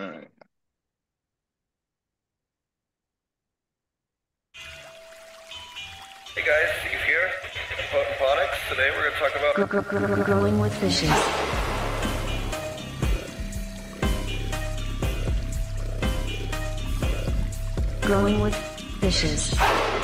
All right. Hey guys, Steve here, Potent Phonics. Today we're going to talk about Growing with fishes. Growing with fishes.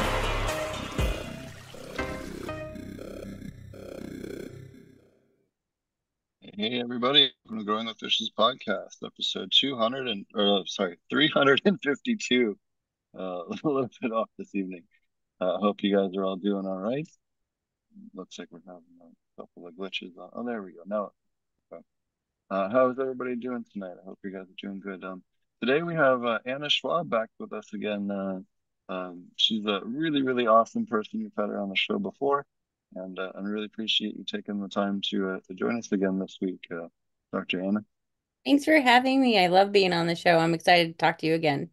Hey everybody, welcome to Growing with Fishes podcast, episode 200 sorry, 352. A little bit off this evening. Hope you guys are all doing all right. Looks like we're having a couple of glitches. Oh, there we go. Now, how's everybody doing tonight? I hope you guys are doing good. Today we have Anna Schwab back with us again. She's a really, really awesome person. We've had her on the show before, and I really appreciate you taking the time to join us again this week, Dr. Anna. Thanks for having me. I love being on the show. I'm excited to talk to you again.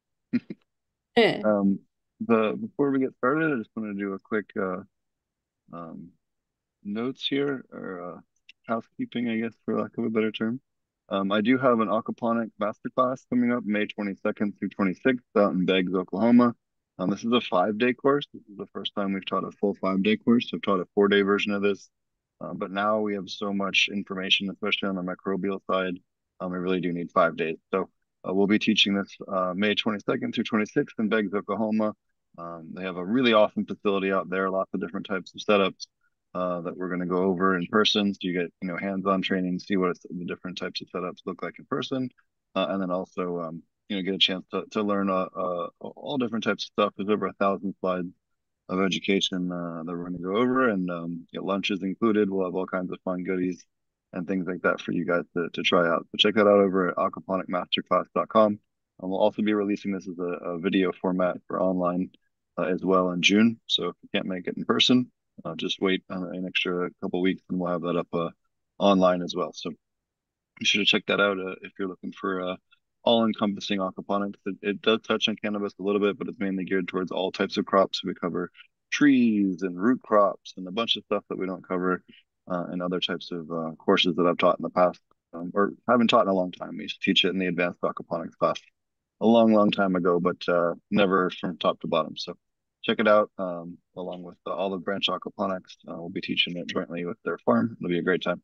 Um, before we get started, I just want to do a quick um, notes here, or housekeeping, I guess, for lack of a better term. I do have an aquaponic masterclass coming up May 22nd through 26th out in Beggs, Oklahoma. This is a 5-day course. This is the first time we've taught a full 5-day course. I've taught a 4-day version of this, but now we have so much information, especially on the microbial side. We really do need 5 days. So we'll be teaching this May 22nd through 26th in Beggs, Oklahoma. They have a really awesome facility out there, lots of different types of setups that we're going to go over in person. So you get, hands-on training, see what the different types of setups look like in person, and then also, get a chance to learn all different types of stuff. There's over 1,000 slides of education that we're going to go over, and get lunches included. We'll have all kinds of fun goodies and things like that for you guys to try out. So check that out over at aquaponicmasterclass.com. And we'll also be releasing this as a video format for online as well in June. So if you can't make it in person, just wait an extra couple weeks and we'll have that up online as well. So you should check that out if you're looking for all-encompassing aquaponics. It does touch on cannabis a little bit, but it's mainly geared towards all types of crops. We cover trees and root crops and a bunch of stuff that we don't cover in other types of courses that I've taught in the past, or haven't taught in a long time. We used to teach it in the advanced aquaponics class a long, long time ago, but never from top to bottom. So check it out along with Olive Branch Aquaponics. We'll be teaching it jointly with their farm. It'll be a great time.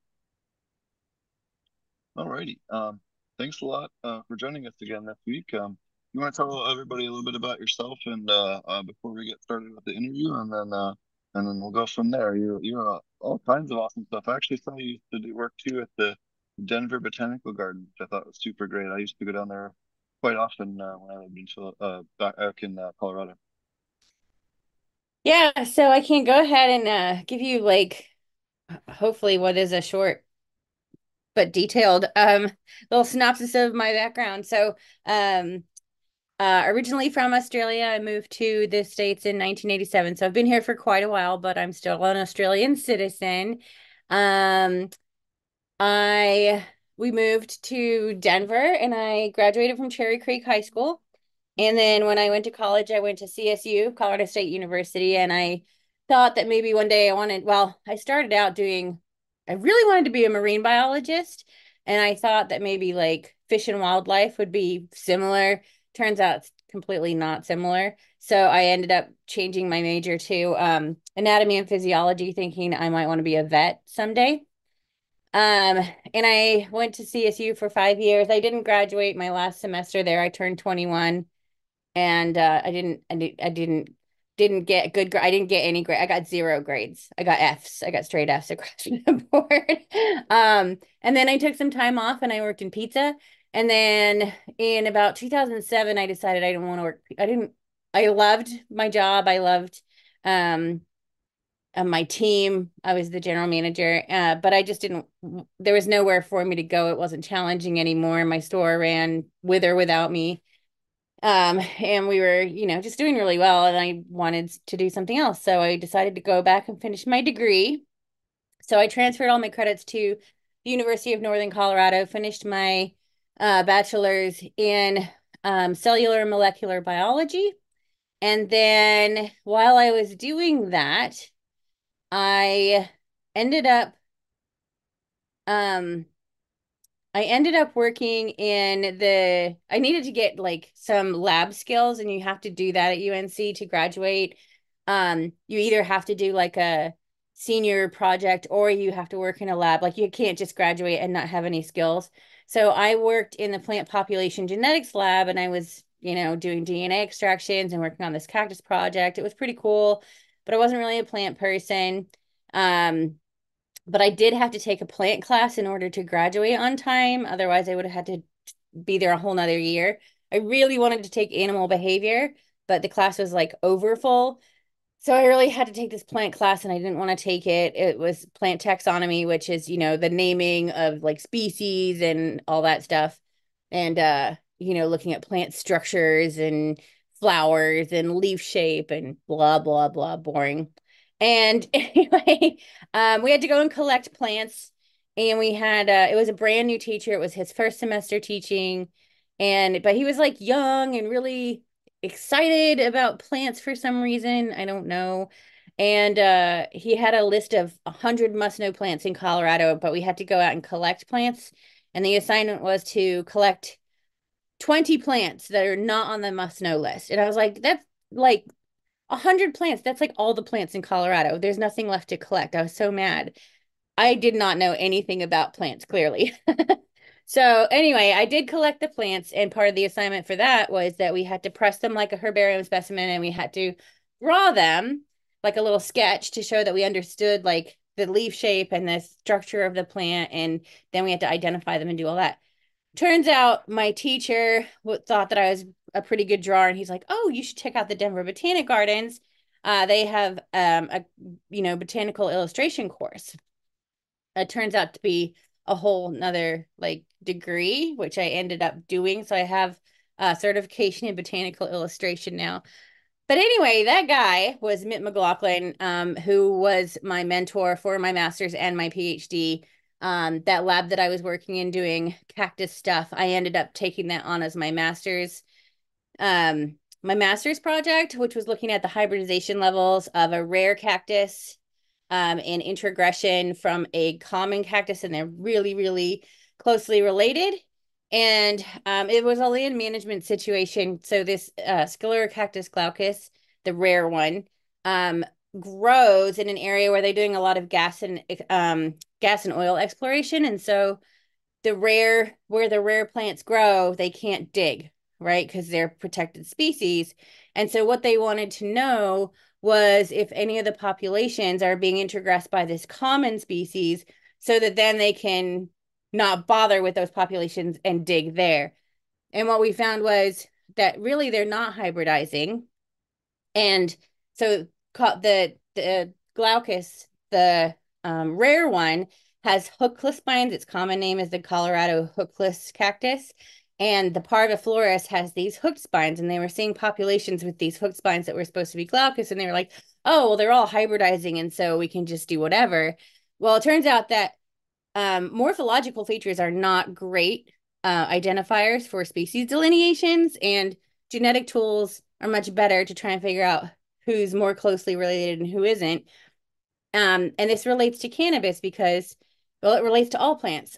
Alrighty. Thanks a lot for joining us again this week. You want to tell everybody a little bit about yourself and before we get started with the interview, and then we'll go from there. You're all kinds of awesome stuff. I actually saw you used to do work too at the Denver Botanical Garden, which I thought was super great. I used to go down there quite often when I lived in back in Colorado. Yeah, so I can go ahead and give you hopefully what is a short but detailed little synopsis of my background. So um originally from Australia, I moved to the States in 1987. So I've been here for quite a while, but I'm still an Australian citizen. Um I we moved to Denver and I graduated from Cherry Creek High School. And then when I went to college, I went to CSU, Colorado State University, and I thought that maybe one day I started out I really wanted to be a marine biologist. And I thought that maybe like fish and wildlife would be similar. Turns out it's completely not similar. So I ended up changing my major to anatomy and physiology, thinking I might want to be a vet someday. Um, and I went to CSU for 5 years. I didn't graduate my last semester there. I turned 21 and I didn't get good I didn't get any grade. I got zero grades. I got Fs. I got straight Fs across the board. And then I took some time off and I worked in pizza. And then in about 2007, I decided I didn't want to work. I loved my job. I loved um my team. I was the general manager, but I just didn't, there was nowhere for me to go. It wasn't challenging anymore. My store ran with or without me. And we were, just doing really well, and I wanted to do something else. So I decided to go back and finish my degree. So I transferred all my credits to the University of Northern Colorado, finished my bachelor's in cellular and molecular biology. And then while I was doing that, I ended up um I ended up working in I needed to get like some lab skills, and you have to do that at UNC to graduate. You either have to do like a senior project or you have to work in a lab. Like you can't just graduate and not have any skills. So I worked in the plant population genetics lab, and I was, doing DNA extractions and working on this cactus project. It was pretty cool, but I wasn't really a plant person. Um, but I did have to take a plant class in order to graduate on time. Otherwise, I would have had to be there a whole nother year. I really wanted to take animal behavior, but the class was like over full. So I really had to take this plant class and I didn't want to take it. It was plant taxonomy, which is, the naming of like species and all that stuff. And looking at plant structures and flowers and leaf shape and blah blah blah boring. And anyway, we had to go and collect plants, and we had it was a brand new teacher. It was his first semester teaching, but he was like young and really excited about plants for some reason. I don't know. And he had a list of 100 must-know plants in Colorado, but we had to go out and collect plants. And the assignment was to collect 20 plants that are not on the must-know list. And I was like, that's like 100 plants. That's like all the plants in Colorado. There's nothing left to collect. I was so mad. I did not know anything about plants, clearly. So anyway, I did collect the plants, and part of the assignment for that was that we had to press them like a herbarium specimen, and we had to draw them like a little sketch to show that we understood like the leaf shape and the structure of the plant, and then we had to identify them and do all that. Turns out my teacher thought that I was a pretty good drawer, and he's like, "Oh, you should check out the Denver Botanic Gardens. They have a botanical illustration course." It turns out to be a whole nother like degree, which I ended up doing. So I have a certification in botanical illustration now. But anyway, that guy was Mitt McLaughlin, who was my mentor for my master's and my PhD. That lab that I was working in doing cactus stuff, I ended up taking that on as my master's project, which was looking at the hybridization levels of a rare cactus and introgression from a common cactus, and they're really, really closely related. And it was a land management situation. So this Sclerocactus glaucus, the rare one, grows in an area where they're doing a lot of gas and oil exploration. And so where the rare plants grow, they can't dig, right? Because they're protected species. And so what they wanted to know was if any of the populations are being introgressed by this common species, so that then they can not bother with those populations and dig there. And what we found was that really they're not hybridizing. And so the glaucus, the rare one, has hookless spines. Its common name is the Colorado hookless cactus. And the parviflorus has these hooked spines, and they were seeing populations with these hooked spines that were supposed to be glaucus, and they were like, oh, well, they're all hybridizing, and so we can just do whatever. Well, it turns out that morphological features are not great identifiers for species delineations, and genetic tools are much better to try and figure out who's more closely related and who isn't. And this relates to cannabis because, well, it relates to all plants.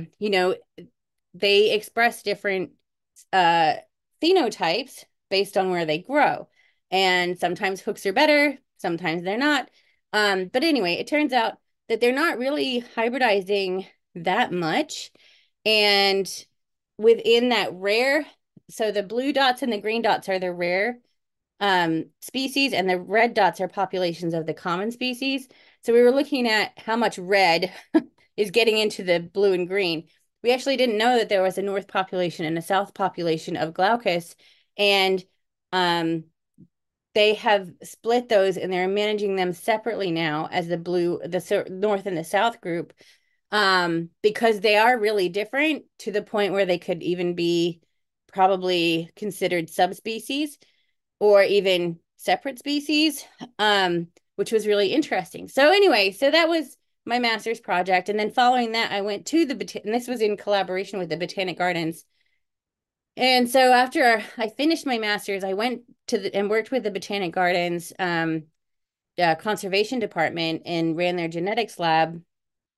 They express different uh, phenotypes based on where they grow. And sometimes hooks are better, sometimes they're not. But anyway, it turns out that they're not really hybridizing that much. And within that rare, so the blue dots and the green dots are the rare species, and the red dots are populations of the common species. So we were looking at how much red is getting into the blue and green. We actually didn't know that there was a north population and a south population of glaucus, and they have split those, and they're managing them separately now as the north and the south group, because they are really different to the point where they could even be probably considered subspecies or even separate species, which was really interesting. So anyway, so that was my master's project. And then following that, I went to and this was in collaboration with the Botanic Gardens. And so after I finished my master's, I went and worked with the Botanic Gardens conservation department and ran their genetics lab.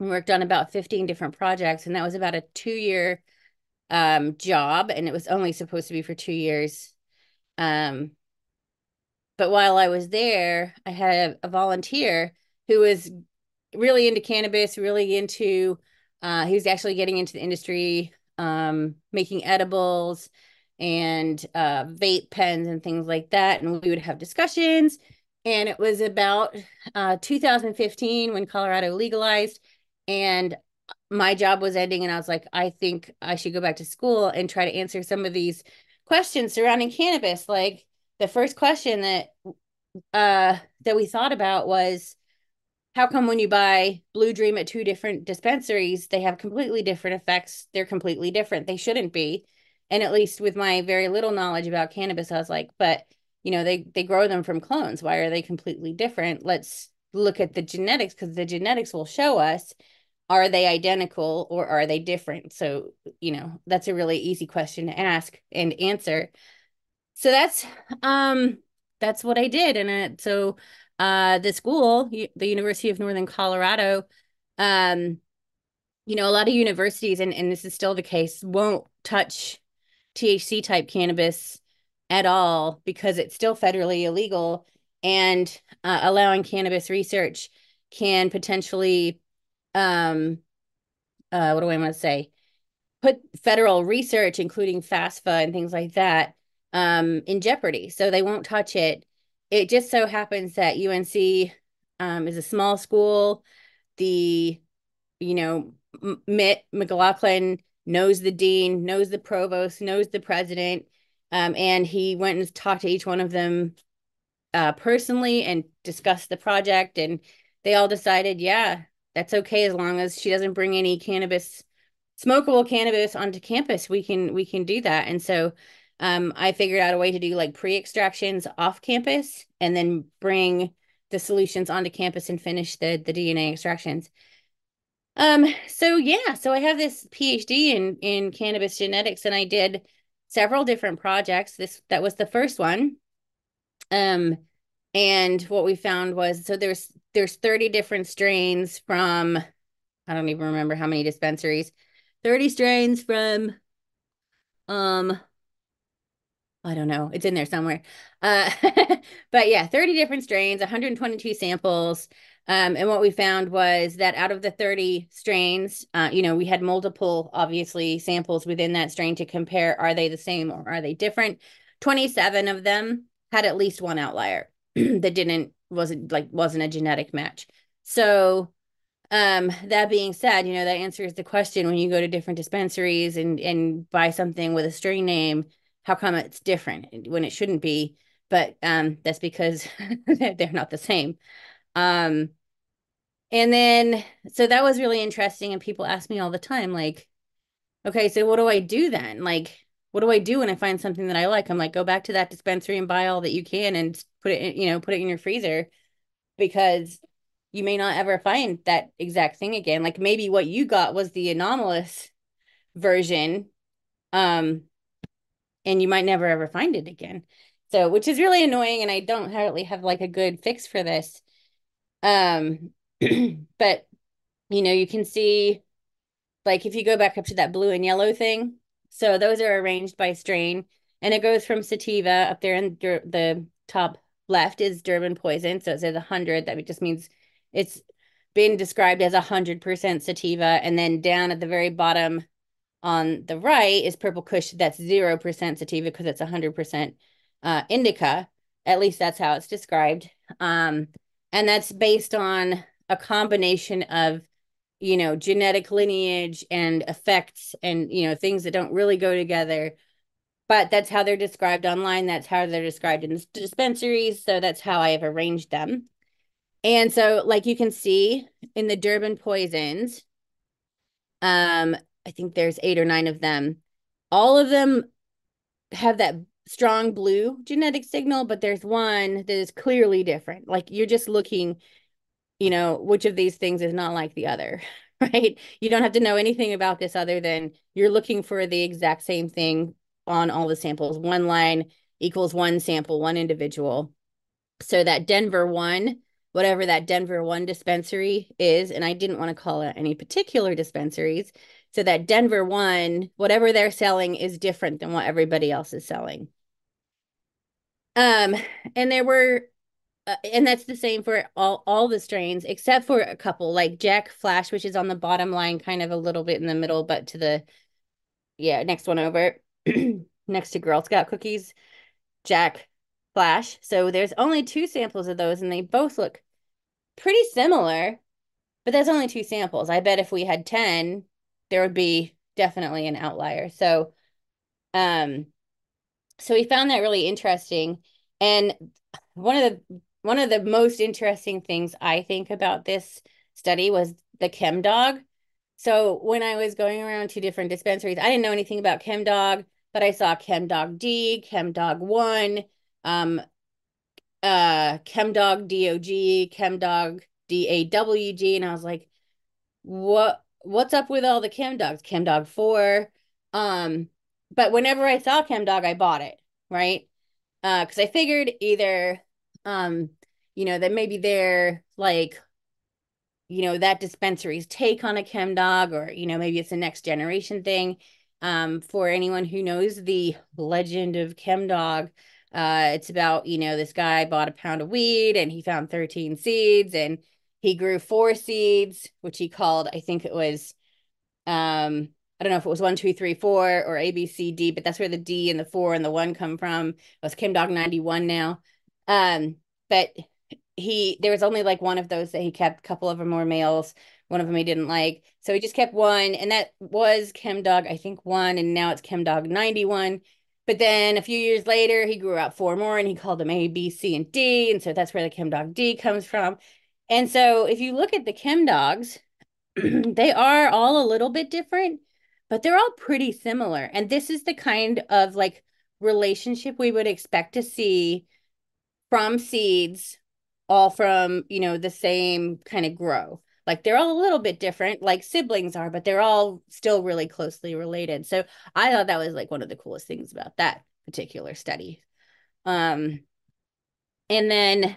We worked on about 15 different projects, and that was about a 2-year job, and it was only supposed to be for 2 years. Um, but while I was there, I had a volunteer who was really into cannabis, really into, he was actually getting into the industry, making edibles and vape pens and things like that. And we would have discussions. And it was about 2015 when Colorado legalized. And my job was ending. And I was like, I think I should go back to school and try to answer some of these questions surrounding cannabis. Like the first question that we thought about was, how come when you buy Blue Dream at two different dispensaries, they have completely different effects? They're completely different. They shouldn't be. And at least with my very little knowledge about cannabis, I was like, but they grow them from clones. Why are they completely different? Let's look at the genetics, because the genetics will show us, are they identical or are they different? So, that's a really easy question to ask and answer. So that's what I did. And so the school, the University of Northern Colorado, um, a lot of universities, and this is still the case, won't touch THC type cannabis at all because it's still federally illegal. And allowing cannabis research can potentially, what do I want to say? Put federal research, including FAFSA and things like that, in jeopardy. So they won't touch it. It just so happens that UNC is a small school. The, Mitt McLaughlin knows the dean, knows the provost, knows the president, and he went and talked to each one of them personally and discussed the project. And they all decided, yeah, that's okay as long as she doesn't bring any smokable cannabis onto campus. We can do that. And so I figured out a way to do like pre-extractions off campus and then bring the solutions onto campus and finish the DNA extractions. So yeah, so I have this PhD in cannabis genetics, and I did several different projects. That was the first one. Um, and what we found was, so there's 30 different strains from, I don't even remember how many dispensaries. 30 strains from um I don't know. It's in there somewhere. Uh, but yeah, 30 different strains, 122 samples. And what we found was that out of the 30 strains, we had multiple, obviously, samples within that strain to compare, are they the same or are they different? 27 of them had at least one outlier that wasn't a genetic match. So that being said, that answers the question when you go to different dispensaries and buy something with a strain name, how come it's different when it shouldn't be? But that's because they're not the same. Um, and then so that was really interesting, and people ask me all the time, like, okay, so what do I do then? Like, what do I do when I find something that I like? I'm like, go back to that dispensary and buy all that you can and put it in your freezer, because you may not ever find that exact thing again. Like maybe what you got was the anomalous version, um, and you might never ever find it again. So, which is really annoying, and I don't really have like a good fix for this. Um, but you can see, like, if you go back up to that blue and yellow thing, so those are arranged by strain, and it goes from sativa up there in the top left is Durban poison. So it says 100. That just means it's been described as 100% sativa. And then down at the very bottom on the right is Purple Kush. That's 0% sativa because it's 100% indica. At least that's how it's described. And that's based on a combination of genetic lineage and effects and, things that don't really go together. But that's how they're described online. That's how they're described in the dispensaries. So that's how I have arranged them. And so, like you can see in the Durban poisons, I think there's 8 or 9 of them. All of them have that strong blue genetic signal, but there's one that is clearly different. Like you're just looking, which of these things is not like the other, right? You don't have to know anything about this other than you're looking for the exact same thing on all the samples. One line equals one sample, one individual. So that Denver one whatever that Denver one dispensary is. And I didn't want to call out any particular dispensaries. So that Denver one, whatever they're selling is different than what everybody else is selling. Um, and there were and that's the same for all the strains except for a couple like Jack Flash, which is on the bottom line, kind of a little bit in the middle, but to the next one over, next to Girl Scout cookies, Jack Flash. So there's only two samples of those, and they both look pretty similar, but that's only two samples. I bet if we had 10, there would be definitely an outlier. Um, so we found that really interesting. And one of the most interesting things I think about this study was the Chem Dog. So when I was going around to different dispensaries, I didn't know anything about Chem Dog, but I saw Chem Dog D, Chem Dog 1, um, Chem Dog DOG, Chem Dog DAWG, and I was like, what's up with all the Chem Dogs? Chem Dog 4. But whenever I saw Chem Dog, I bought it, right? Because I figured either that maybe they're like, that dispensary's take on a Chem Dog, or, maybe it's a next generation thing. For anyone who knows the legend of Chem Dog, it's about, this guy bought a pound of weed and he found 13 seeds, and he grew 4 seeds, which he called, I think it was, I don't know if it was 1, 2, 3, 4 or A, B, C, D, but that's where the D and the 4 and the 1 come from. It was Chem Dog 91 now. But there was only like one of those that he kept. A couple of them were males. One of them he didn't like. So he just kept one, and that was Chem Dog, I think 1, and now it's Chem Dog 91. But then a few years later, he grew out 4 more, and he called them A, B, C, and D. And so that's where the Chem Dog D comes from. And so if you look at the Chem Dogs, they are all a little bit different, but they're all pretty similar. And this is the kind of like relationship we would expect to see from seeds, all from, the same kind of grow. Like they're all a little bit different, like siblings are, but they're all still really closely related. So I thought that was like one of the coolest things about that particular study. And then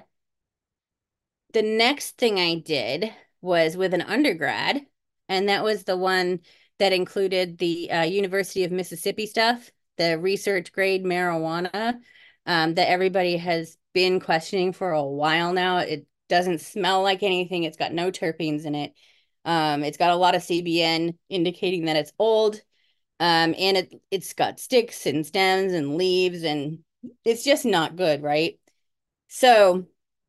the next thing I did was with an undergrad, and that was the one that included the University of Mississippi stuff, the research grade marijuana that everybody has been questioning for a while now. It doesn't smell like anything. It's got no terpenes in it. It's got a lot of CBN indicating that it's old. And it's got sticks and stems and leaves, and it's just not good, right? So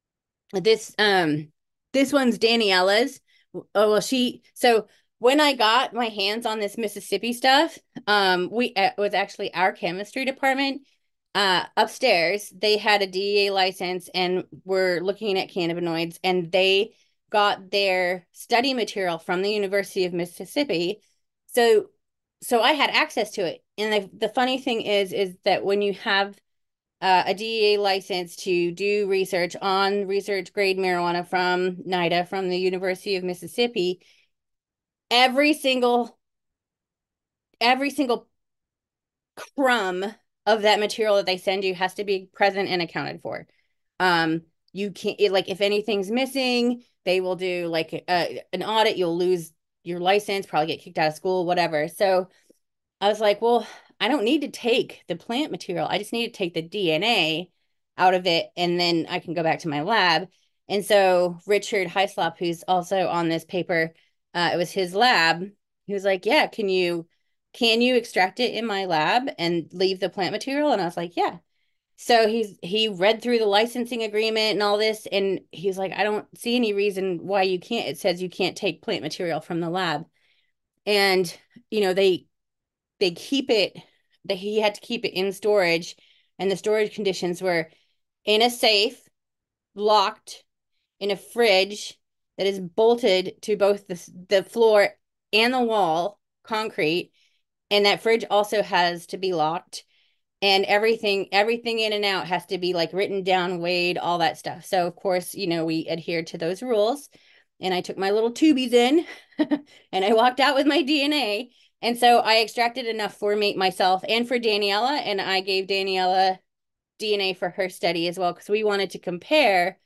this one's Daniella's. Oh well, so when I got my hands on this Mississippi stuff, it was actually our chemistry department. Upstairs, they had a DEA license and were looking at cannabinoids, and they got their study material from the University of Mississippi. So I had access to it. And the funny thing is that when you have a DEA license to do research on research grade marijuana from NIDA, from the University of Mississippi, every single crumb of that material that they send you has to be present and accounted for. You can't, like, if anything's missing, they will do like an audit. You'll lose your license, probably get kicked out of school, whatever. So I was like, well, I don't need to take the plant material. I just need to take the DNA out of it, and then I can go back to my lab. And so Richard Hyslop, who's also on this paper, it was his lab. He was like, yeah, can you extract it in my lab and leave the plant material? And I was like, yeah. So he read through the licensing agreement and all this, and he's like, I don't see any reason why you can't. It says you can't take plant material from the lab. And, they keep it, that he had to keep it in storage, and the storage conditions were in a safe, locked in a fridge that is bolted to both the floor and the wall, concrete, and that fridge also has to be locked, and everything in and out has to be like written down, weighed, all that stuff. So of course, we adhered to those rules, and I took my little tubies in and I walked out with my DNA. And so I extracted enough for myself and for Daniella, and I gave Daniella DNA for her study as well, because we wanted to compare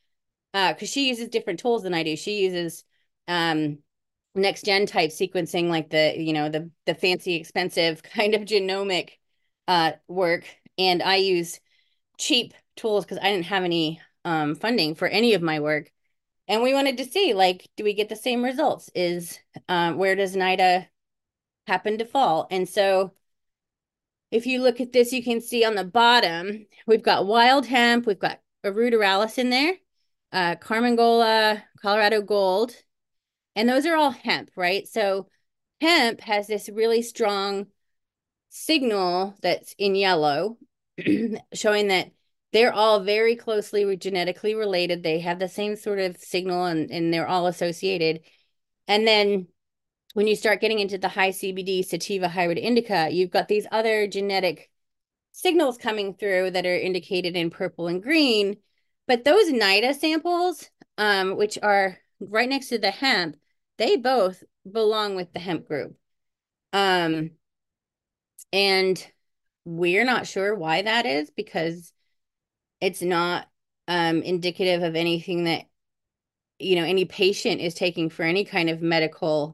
because she uses different tools than I do. She uses um next gen type sequencing, like the fancy expensive kind of genomic work, and I use cheap tools because I didn't have any funding for any of my work. And we wanted to see, like, do we get the same results? Where does NIDA happen to fall? And so if you look at this, you can see on the bottom, we've got wild hemp, we've got aruduralis in there, Carmangola, Colorado Gold, and those are all hemp, right? So hemp has this really strong signal that's in yellow, showing that they're all very closely genetically related. They have the same sort of signal, and they're all associated. And then when you start getting into the high CBD sativa hybrid indica, you've got these other genetic signals coming through that are indicated in purple and green. But those NIDA samples, which are right next to the hemp, they both belong with the hemp group. Um, and we're not sure why that is, because it's not indicative of anything that, any patient is taking for any kind of medical,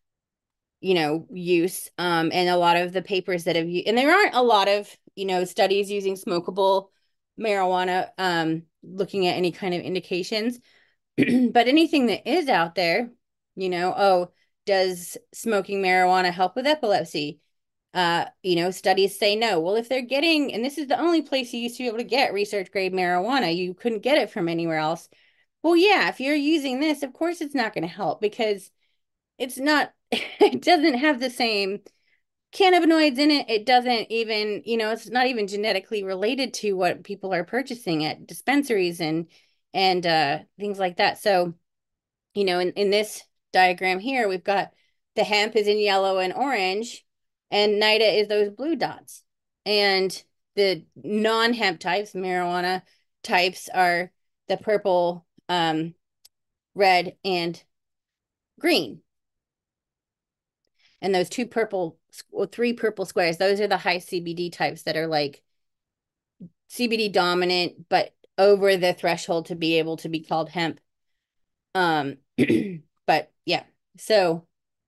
use. And a lot of the papers that have, and there aren't a lot of, studies using smokable marijuana, looking at any kind of indications. But anything that is out there, oh, does smoking marijuana help with epilepsy? Studies say no. Well, if they're getting, and this is the only place you used to be able to get research grade marijuana, you couldn't get it from anywhere else. Well, yeah, if you're using this, of course it's not going to help, because it's not, it doesn't have the same cannabinoids in it. It doesn't even, it's not even genetically related to what people are purchasing at dispensaries and things like that. So, in this diagram here, we've got the hemp is in yellow and orange, and NIDA is those blue dots. And the non-hemp types, marijuana types, are the purple, red, and green. And those three purple squares, those are the high CBD types that are like CBD dominant, but over the threshold to be able to be called hemp. Um, but yeah, so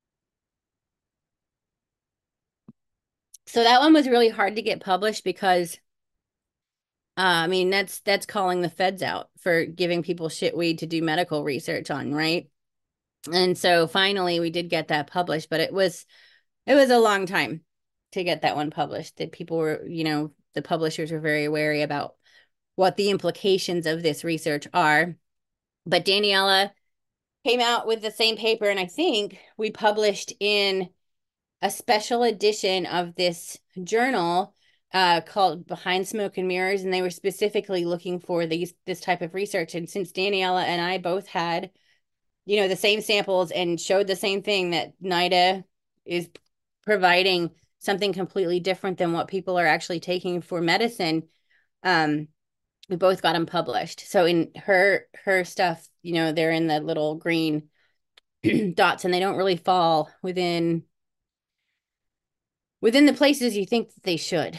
that one was really hard to get published because I mean that's calling the feds out for giving people shit weed to do medical research on, right? And so finally we did get that published, but it was a long time to get that one published. That people were, the publishers were very wary about what the implications of this research are. But Daniela came out with the same paper, and I think we published in a special edition of this journal called Behind Smoke and Mirrors, and they were specifically looking for this type of research. And since Daniela and I both had, the same samples and showed the same thing, that NIDA is providing something completely different than what people are actually taking for medicine, we both got them published. So in her stuff, they're in the little green dots, and they don't really fall within the places you think that they should.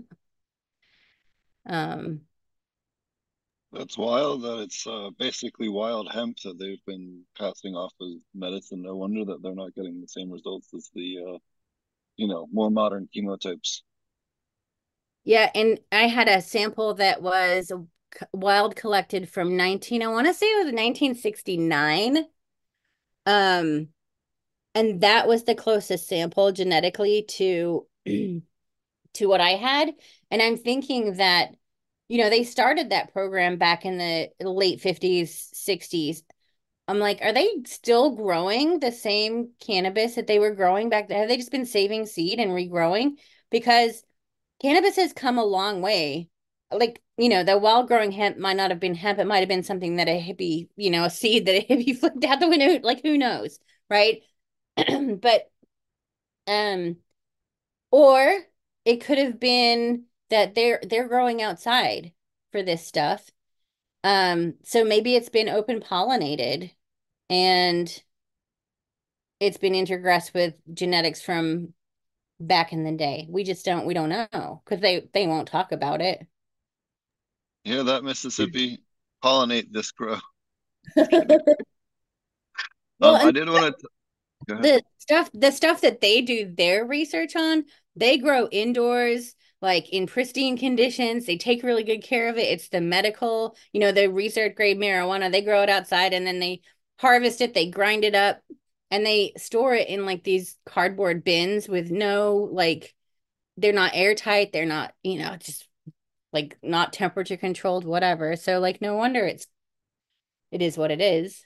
um, That's wild that it's basically wild hemp that they've been passing off as medicine. No wonder that they're not getting the same results as the more modern chemotypes. yeah, and I had a sample that was wild collected from I want to say it was 1969. Um, and that was the closest sample genetically to to what I had. And I'm thinking that, they started that program back in the late 50s, 60s. I'm like, are they still growing the same cannabis that they were growing back then? Have they just been saving seed and regrowing? Because cannabis has come a long way. Like, the wild growing hemp might not have been hemp. It might have been something that a hippie, a seed that a hippie flipped out the window. Like, who knows? Right. But, um, or it could have been that they're growing outside for this stuff. So maybe it's been open pollinated and it's been intergressed with genetics from back in the day. We don't know because they won't talk about it. Yeah, that Mississippi pollinate this grow. Just kidding. Well, I and did want to go ahead. the stuff that they do their research on, they grow indoors, like in pristine conditions. They take really good care of it. It's the medical, the research grade marijuana. They grow it outside and then they harvest it, they grind it up, and they store it in like these cardboard bins with no like they're not airtight, they're not, just like not temperature controlled, whatever. So like no wonder it is what it is.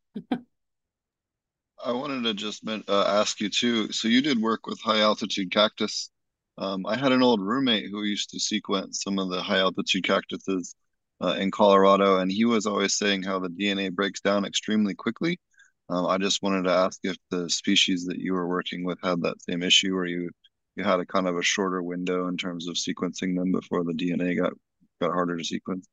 I wanted to just ask you too. So you did work with high altitude cactus. I had an old roommate who used to sequence some of the high altitude cactuses in Colorado, and he was always saying how the DNA breaks down extremely quickly. I just wanted to ask if the species that you were working with had that same issue, where you had a kind of a shorter window in terms of sequencing them before the DNA got harder to sequence.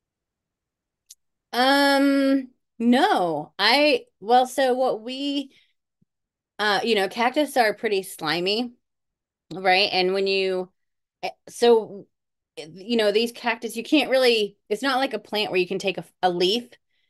No. So what cactus are pretty slimy, right? And when you so these cactus, you can't really, it's not like a plant where you can take a leaf.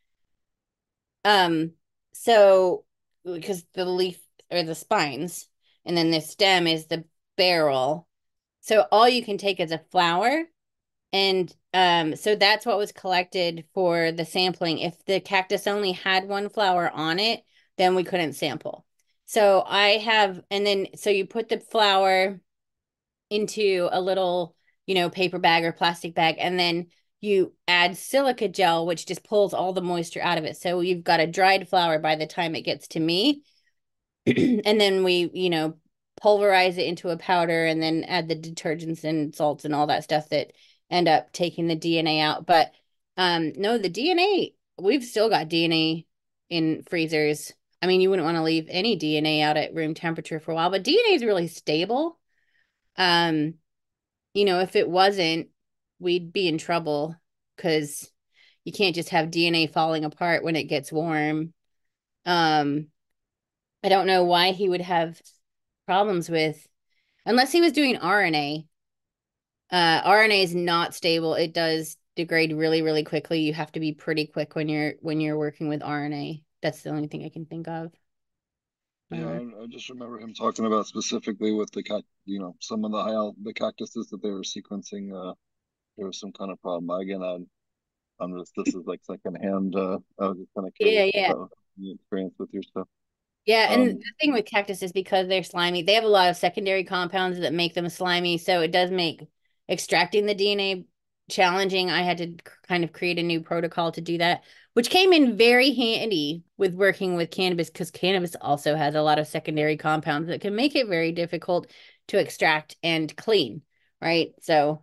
Um, so because the leaf are the spines, and then the stem is the barrel. So all you can take is a flower. And so that's what was collected for the sampling. If the cactus only had one flower on it, then we couldn't sample. So so you put the flower into a little, paper bag or plastic bag, and then you add silica gel, which just pulls all the moisture out of it. So you've got a dried flower by the time it gets to me. And then we, pulverize it into a powder and then add the detergents and salts and all that stuff that end up taking the DNA out. But no, the DNA, we've still got DNA in freezers. I mean, you wouldn't want to leave any DNA out at room temperature for a while, but DNA is really stable. Um, if it wasn't, we'd be in trouble because you can't just have DNA falling apart when it gets warm. Um, I don't know why he would have problems with, unless he was doing RNA. RNA is not stable. It does degrade really, really quickly. You have to be pretty quick when you're working with RNA. That's the only thing I can think of. Yeah, Uh, I just remember him talking about specifically with some of the cactuses that they were sequencing. There was some kind of problem. Again, this is like secondhand. I was just kind of curious yeah, yeah. about the experience with your stuff. Yeah, and the Um, thing with cactus is because they're slimy, they have a lot of secondary compounds that make them slimy, so it does make extracting the DNA challenging. I had to kind of create a new protocol to do that, which came in very handy with working with cannabis because cannabis also has a lot of secondary compounds that can make it very difficult to extract and clean, right? So,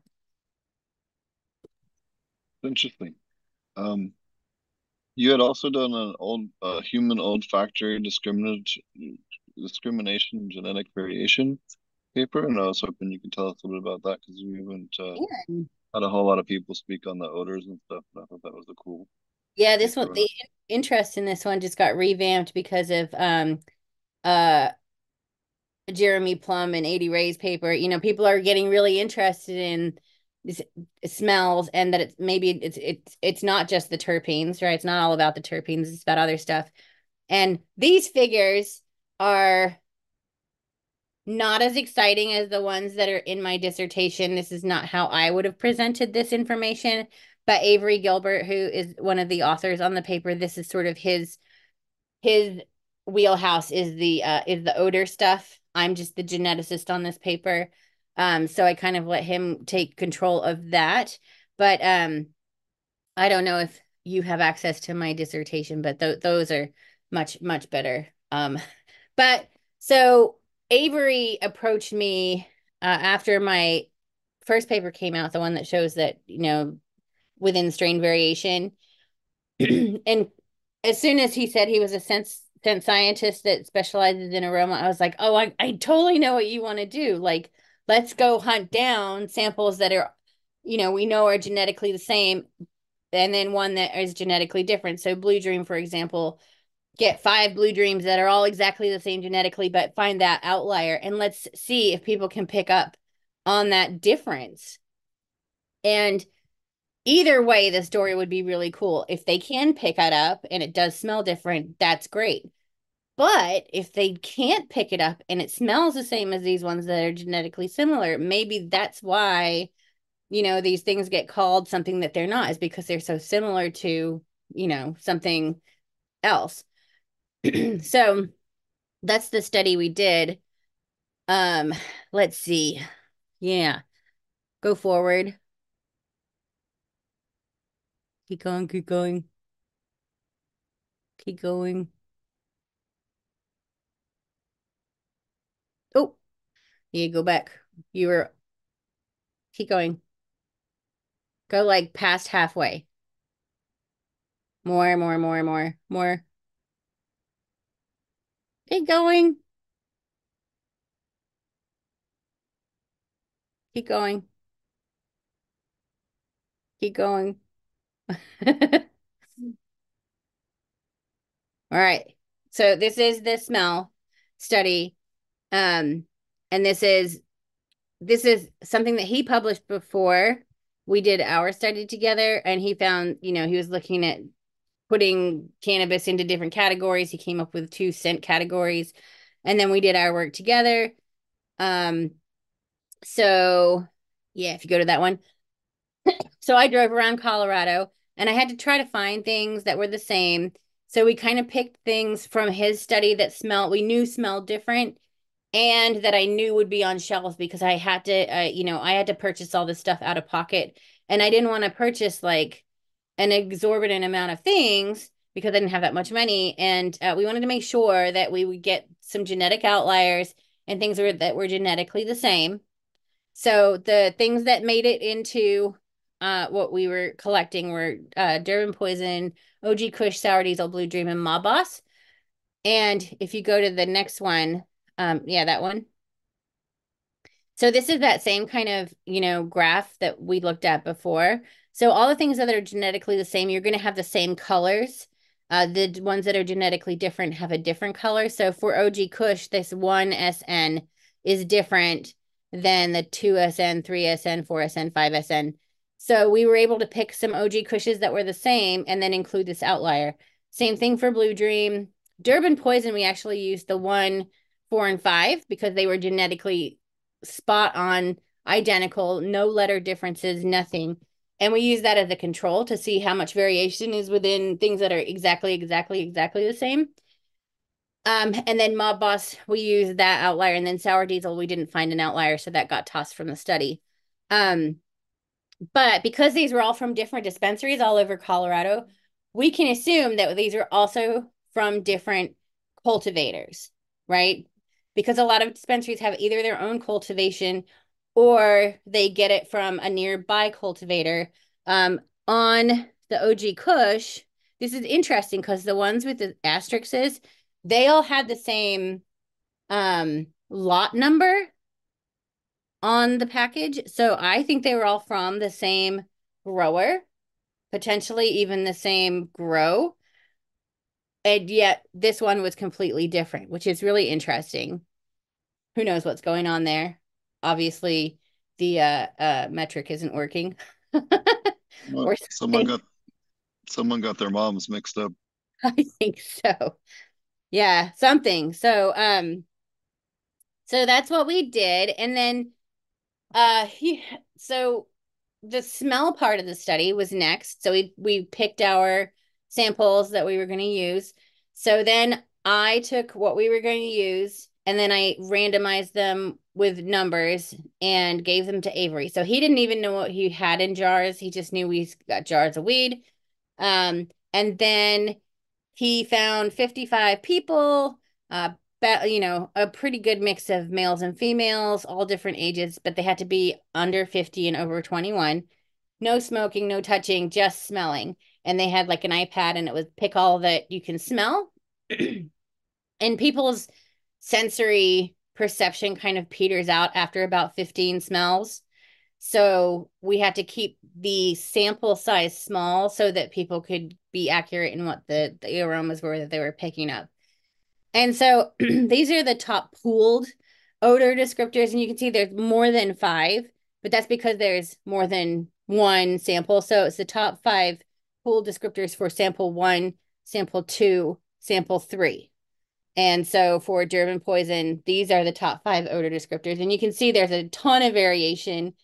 Interesting. Um, you had also done an old human olfactory discrimination genetic variation paper, and I was hoping you could tell us a little bit about that because we haven't yeah. had a whole lot of people speak on the odors and stuff. And I thought that was a cool Yeah, this one, paper. the interest in this one just got revamped because of uh Jeremy Plum and AD Ray's paper. People are getting really interested in this smells, and that it's not just the terpenes, right? It's not all about the terpenes, it's about other stuff. And these figures are not as exciting as the ones that are in my dissertation. This is not how I would have presented this information. But Avery Gilbert, who is one of the authors on the paper, this is sort of his wheelhouse is the odor stuff. I'm just the geneticist on this paper. So I kind of let him take control of that. But I don't know if you have access to my dissertation, but those are much, much better. But so Avery approached me after my first paper came out, the one that shows that, within strain variation. And as soon as he said he was a sense scientist that specializes in aroma, I was like, oh, I totally know what you want to do. Like, let's go hunt down samples that are, we know are genetically the same, and then one that is genetically different. So Blue Dream, for example, get 5 Blue Dreams that are all exactly the same genetically, but find that outlier, and let's see if people can pick up on that difference. And either way, the story would be really cool. If they can pick it up and it does smell different, that's great. But if they can't pick it up and it smells the same as these ones that are genetically similar, maybe that's why, these things get called something that they're not, is because they're so similar to, something else. So that's the study we did. Um, let's see. Yeah. Go forward. Keep going, keep going, keep going. Oh, yeah, go back. You were keep going. Go like past halfway. More, more, more, more, more. Keep going. Keep going. Keep going. All right. So this is the smell study. Um, and this is something that he published before we did our study together. And he found, he was looking at putting cannabis into different categories. He came up with 2 scent categories. And then we did our work together. Um, so yeah, if you go to that one. So I drove around Colorado and I had to try to find things that were the same. So we kind of picked things from his study that we knew smelled different and that I knew would be on shelves because I had to, I had to purchase all this stuff out of pocket. And I didn't want to purchase like an exorbitant amount of things because I didn't have that much money. And we wanted to make sure that we would get some genetic outliers and things that were genetically the same. So the things that made it into what we were collecting were Durban Poison, OG Kush, Sour Diesel, Blue Dream, and Mob Boss. And if you go to the next one, yeah, that one. So this is that same kind of, graph that we looked at before. So all the things that are genetically the same, you're going to have the same colors. The ones that are genetically different have a different color. So for OG Kush, this 1SN is different than the 2SN, 3SN, 4SN, 5SN. So we were able to pick some OG Kushes that were the same and then include this outlier. Same thing for Blue Dream. Durban Poison, we actually used the 1, 4, and 5 because they were genetically spot on, identical, no letter differences, nothing. And we use that as a control to see how much variation is within things that are exactly the same. And then Mob Boss, we use that outlier. And then Sour Diesel, we didn't find an outlier, so that got tossed from the study. But because these were all from different dispensaries all over Colorado, we can assume that these are also from different cultivators, right? Because a lot of dispensaries have either their own cultivation or they get it from a nearby cultivator. On the OG Kush, this is interesting because the ones with the asterisks, they all had the same lot number on the package. So I think they were all from the same grower, potentially even the same grow. And yet this one was completely different, which is really interesting. Who knows what's going on there? Obviously, the metric isn't working. Well, Or something. someone got their moms mixed up. I think so. Yeah, something. So that's what we did. And then so the smell part of the study was next. So we picked our samples that we were going to use. So then I took what we were going to use and then I randomized them with numbers and gave them to Avery. So he didn't even know what he had in jars. He just knew we got jars of weed. And then he found 55 people, a pretty good mix of males and females, all different ages, but they had to be under 50 and over 21. No smoking, no touching, just smelling. And they had like an iPad and it would pick all that you can smell. And people's sensory perception kind of peters out after about 15 smells. So we had to keep the sample size small so that people could be accurate in what the aromas were that they were picking up. And so these are the top pooled odor descriptors. And you can see there's more than 5, but that's because there's more than one sample. So it's the top 5 pool descriptors for sample 1, sample 2, sample 3. And so for German poison, these are the top 5 odor descriptors. And you can see there's a ton of variation.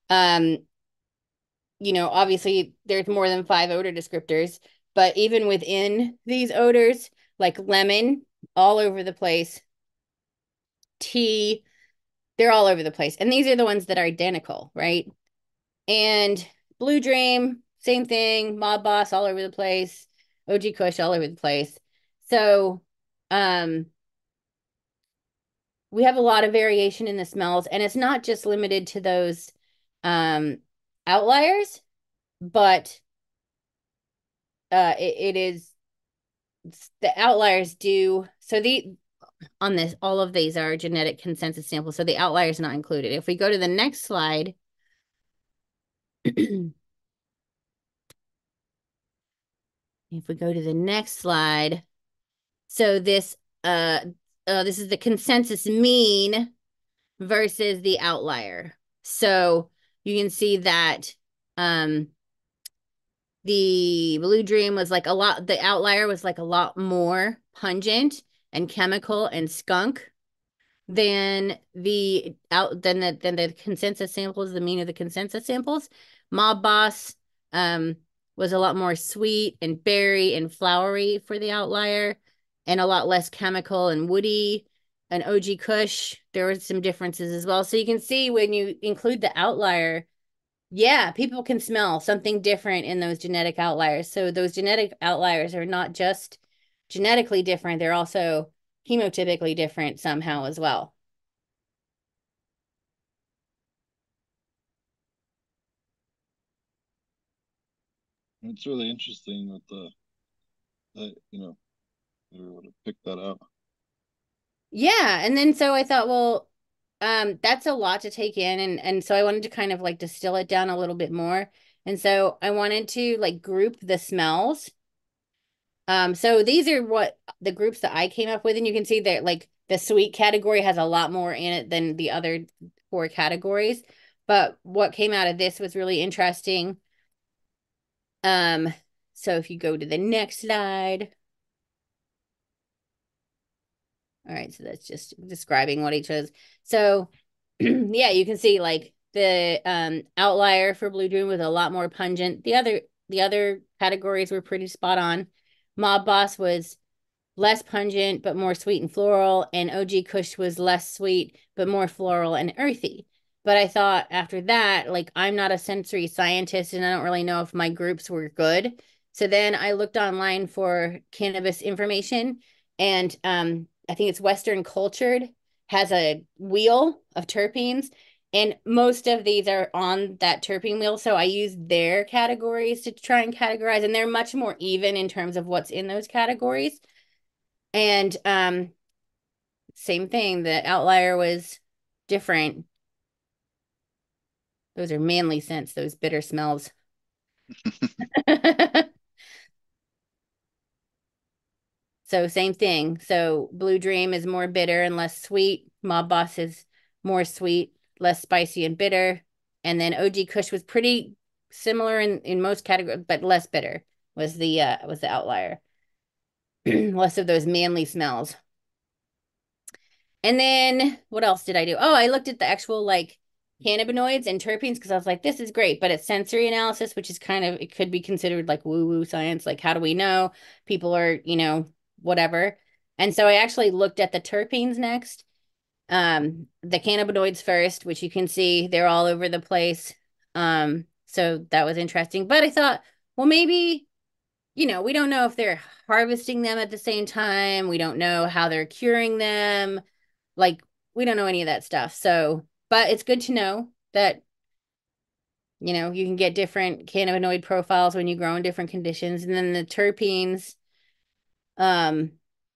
Obviously there's more than 5 odor descriptors, but even within these odors, like lemon, all over the place, tea, they're all over the place. And these are the ones that are identical, right? And Blue Dream, same thing, Mob Boss, all over the place, OG Kush, all over the place. So, we have a lot of variation in the smells, and it's not just limited to those outliers, but it is the outliers do so all of these are genetic consensus samples, so the outliers not included. If we go to the next slide, if we go to the next slide, so this is the consensus mean versus the outlier. So you can see that the Blue Dream was like the outlier was like a lot more pungent and chemical and skunk than the consensus samples, the mean of the consensus samples. Mob Boss was a lot more sweet and berry and flowery for the outlier, and a lot less chemical and woody. And OG Kush, there were some differences as well. So you can see when you include the outlier, yeah, people can smell something different in those genetic outliers. So those genetic outliers are not just genetically different, they're also chemotypically different somehow as well. It's really interesting that they were able to pick that out. Yeah, and then so I thought, well, that's a lot to take in, and so I wanted to kind of like distill it down a little bit more. And so I wanted to like group the smells. So these are what the groups that I came up with, and you can see that like the sweet category has a lot more in it than the other 4 categories. But what came out of this was really interesting. Um, so if you go to the next slide. All right, so that's just describing what each is. So yeah, you can see like the outlier for Blue Dream was a lot more pungent. The other categories were pretty spot on. Mob Boss was less pungent but more sweet and floral, and OG Kush was less sweet but more floral and earthy. But I thought after that, like I'm not a sensory scientist and I don't really know if my groups were good. So then I looked online for cannabis information, and I think it's Western Cultured has a wheel of terpenes, and most of these are on that terpene wheel. So I used their categories to try and categorize, and they're much more even in terms of what's in those categories. And same thing, the outlier was different. Those are manly scents, those bitter smells. So same thing. So Blue Dream is more bitter and less sweet. Mob Boss is more sweet, less spicy and bitter. And then OG Kush was pretty similar in most categories, but less bitter was the outlier. Less of those manly smells. And then what else did I do? Oh, I looked at the actual like cannabinoids and terpenes because I was like, this is great, but it's sensory analysis, which is kind of, it could be considered like woo-woo science. Like, how do we know people are, whatever. And so I actually looked at the terpenes next. The cannabinoids first, which you can see they're all over the place. So that was interesting. But I thought, well, maybe, we don't know if they're harvesting them at the same time. We don't know how they're curing them. Like, we don't know any of that stuff. So, but it's good to know that, you can get different cannabinoid profiles when you grow in different conditions. And then the terpenes, um,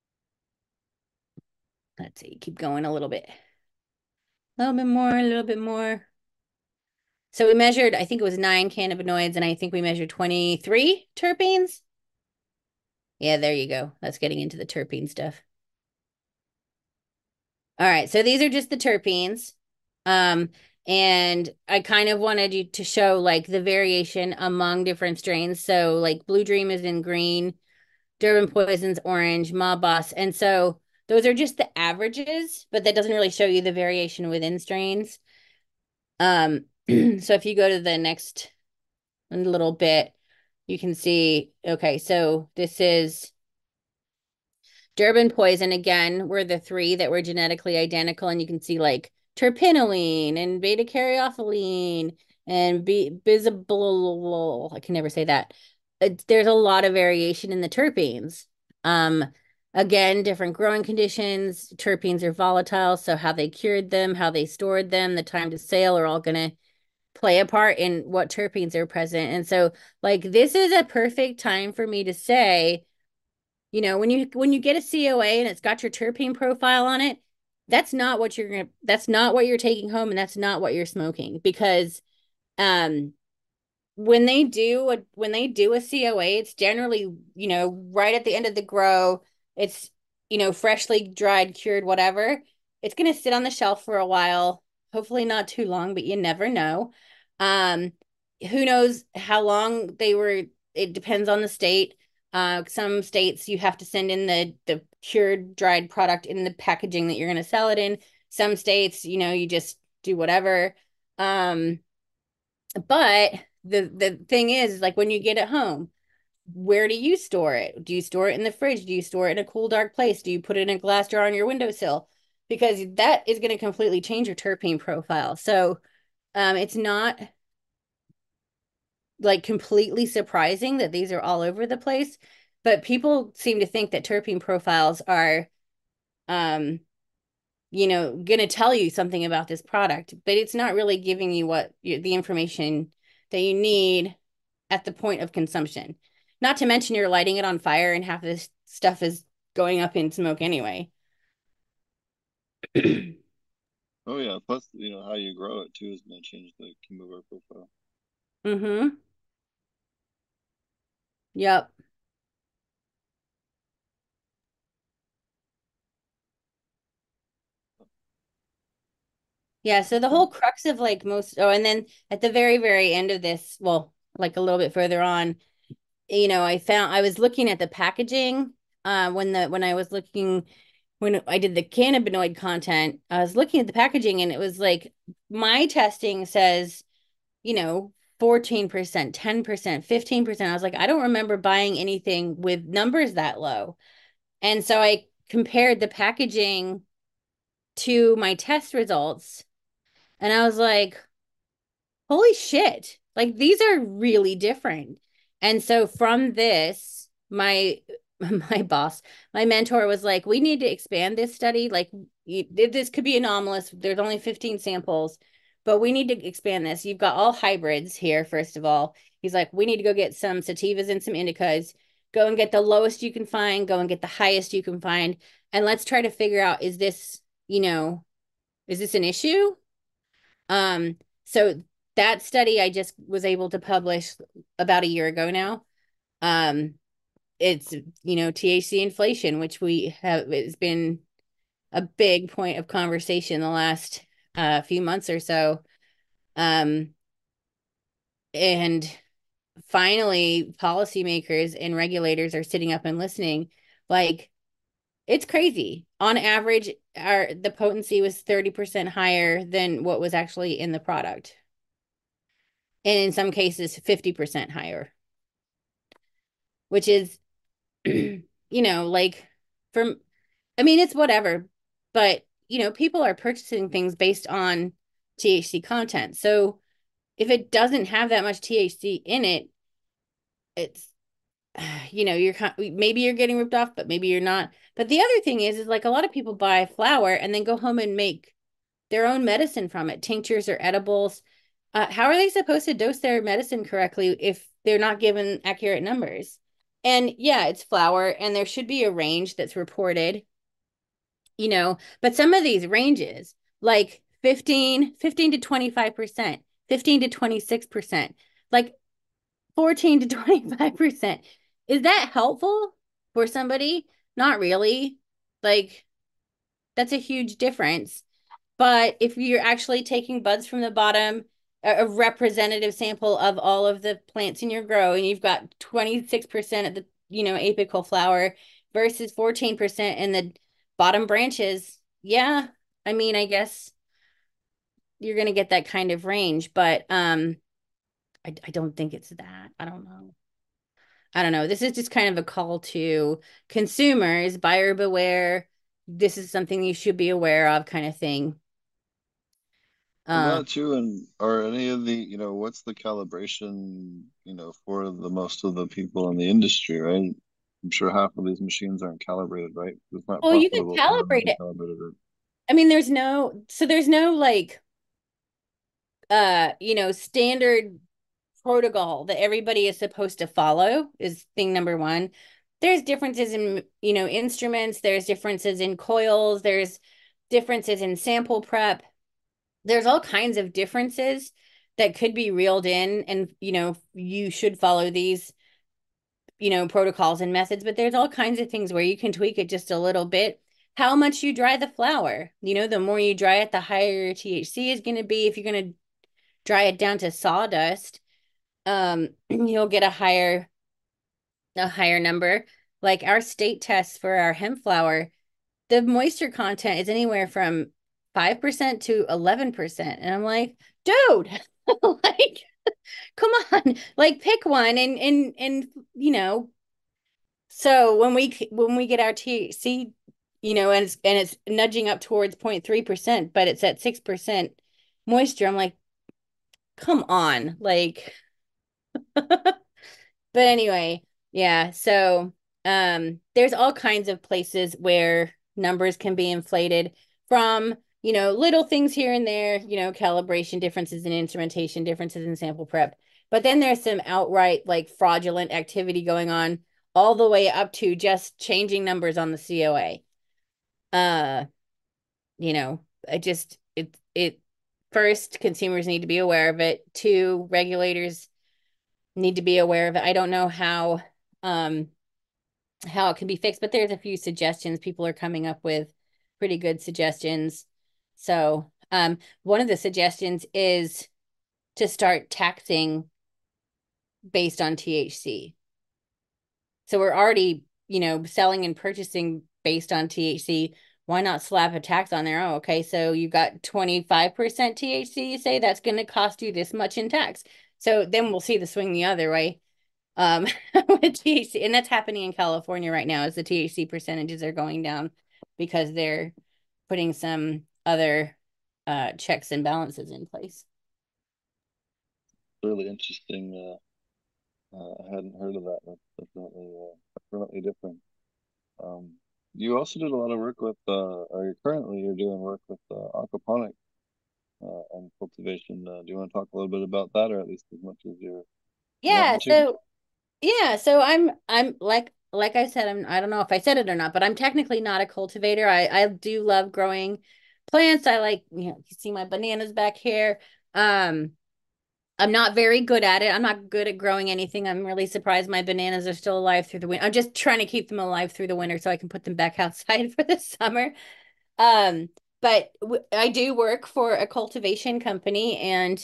let's see, keep going a little bit. A little bit more, a little bit more. So we measured, I think it was 9 cannabinoids, and I think we measured 23 terpenes. Yeah, there you go. That's getting into the terpene stuff. All right, so these are just the terpenes. And I kind of wanted you to show like the variation among different strains. So like Blue Dream is in green, Durban Poison's orange, Ma Boss. And so those are just the averages, but that doesn't really show you the variation within strains. So if you go to the next little bit, you can see, okay, so this is Durban Poison again, were the three that were genetically identical, and you can see like terpinolene and beta caryophyllene and bisabolol. I can never say that. There's a lot of variation in the terpenes. Um, Again, different growing conditions. Terpenes are volatile, so how they cured them, how they stored them, the time to sale are all going to play a part in what terpenes are present. And so, like, this is a perfect time for me to say, when you get a COA and it's got your terpene profile on it, that's not what you're taking home, and that's not what you're smoking. Because um when they do a COA, it's generally, right at the end of the grow. It's, freshly dried, cured, whatever. It's gonna sit on the shelf for a while, hopefully not too long, but you never know. Um, who knows how long they were, it depends on the state. Some states you have to send in the cured dried product in the packaging that you're gonna sell it in. Some states, you just do whatever. Um, but the thing is, like, when you get it home, where do you store it? Do you store it in the fridge? Do you store it in a cool, dark place? Do you put it in a glass jar on your windowsill? Because that is going to completely change your terpene profile. So, it's not like completely surprising that these are all over the place, but people seem to think that terpene profiles are, um, going to tell you something about this product, but it's not really giving you the information that you need at the point of consumption. Not to mention you're lighting it on fire and half this stuff is going up in smoke anyway. Oh yeah, plus how you grow it too is going to change the Kimura profile. Mm-hmm. Yep. Yeah, so the whole crux of like and then at the very, very end of this, well, like a little bit further on, I was looking at the packaging when I was looking when I did the cannabinoid content, I was looking at the packaging and it was like my testing says, you know, 14%, 10%, 15%. I was like, I don't remember buying anything with numbers that low. And so I compared the packaging to my test results and I was like, holy shit, like these are really different. And so from this, my my boss, my mentor was like, we need to expand this study. Like, this could be anomalous. There's only 15 samples, but we need to expand this. You've got all hybrids here, first of all. He's like, we need to go get some sativas and some indicas. Go and get the lowest you can find, go and get the highest you can find. And let's try to figure out, is this an issue? So that study I just was able to publish about a year ago now. Um, it's, THC inflation, which we have, it's been a big point of conversation the last few months or so. Um, and finally, policymakers and regulators are sitting up and listening. Like, it's crazy. On average, the potency was 30% higher than what was actually in the product. And in some cases, 50% higher, which is, like, from, I mean, it's whatever, but, people are purchasing things based on THC content. So if it doesn't have that much THC in it, it's, maybe you're getting ripped off, but maybe you're not. But the other thing is like a lot of people buy flower and then go home and make their own medicine from it, tinctures or edibles. How are they supposed to dose their medicine correctly if they're not given accurate numbers? And yeah, it's flower, and there should be a range that's reported, but some of these ranges, like 15 to 25%, 15 to 26%, like 14 to 25%. Is that helpful for somebody? Not really. Like, that's a huge difference. But if you're actually taking buds from the bottom, a representative sample of all of the plants in your grow, and you've got 26% of the, apical flower versus 14% in the bottom branches, yeah, I mean, I guess you're going to get that kind of range, but I don't think it's that. I don't know. I don't know. This is just kind of a call to consumers, buyer beware. This is something you should be aware of, kind of thing. Well, Um, that too, and are any of the, what's the calibration, for the most of the people in the industry, right? I'm sure half of these machines aren't calibrated, right? It's not well, you can profitable for them calibrate to it. calibrate it. Right? I mean, there's no like standard protocol that everybody is supposed to follow is thing number one. There's differences in, instruments, there's differences in coils, there's differences in sample prep. There's all kinds of differences that could be reeled in, and you should follow these, protocols and methods, but there's all kinds of things where you can tweak it just a little bit. How much you dry the flower, the more you dry it, the higher your THC is going to be. If you're going to dry it down to sawdust, you'll get a higher number. Like our state tests for our hemp flower, the moisture content is anywhere from 5% to 11%. And I'm like, dude, like, come on, like pick one and so when we get our THC, and it's nudging up towards 0.3%, but it's at 6% moisture, I'm like, come on, like but anyway, yeah. So there's all kinds of places where numbers can be inflated from, little things here and there, calibration differences in instrumentation, differences in sample prep. But then there's some outright like fraudulent activity going on all the way up to just changing numbers on the COA. Uh, it first, consumers need to be aware of it. Two, regulators need to be aware of it. I don't know um how it can be fixed, but there's a few suggestions people are coming up with, pretty good suggestions. So, one of the suggestions is to start taxing based on THC. So we're already, selling and purchasing based on THC. Why not slap a tax on there? Oh, okay, so you got 25% THC, you say that's going to cost you this much in tax. So then we'll see the swing the other way. With THC, and that's happening in California right now as the THC percentages are going down because they're putting some other checks and balances in place. Really interesting. I hadn't heard of that. That's definitely different. Um, you also did a lot of work with, or currently you're doing work with aquaponic and cultivation. Do you want to talk a little bit about that, or at least as much as you're Yeah, wanting to? so I'm like I said, I don't know if I said it or not, but I'm technically not a cultivator. I do love growing plants. I like, you see my bananas back here. Um, I'm not very good at it. I'm not good at growing anything. I'm really surprised my bananas are still alive through the winter. I'm just trying to keep them alive through the winter so I can put them back outside for the summer. Um, but I do work for a cultivation company, and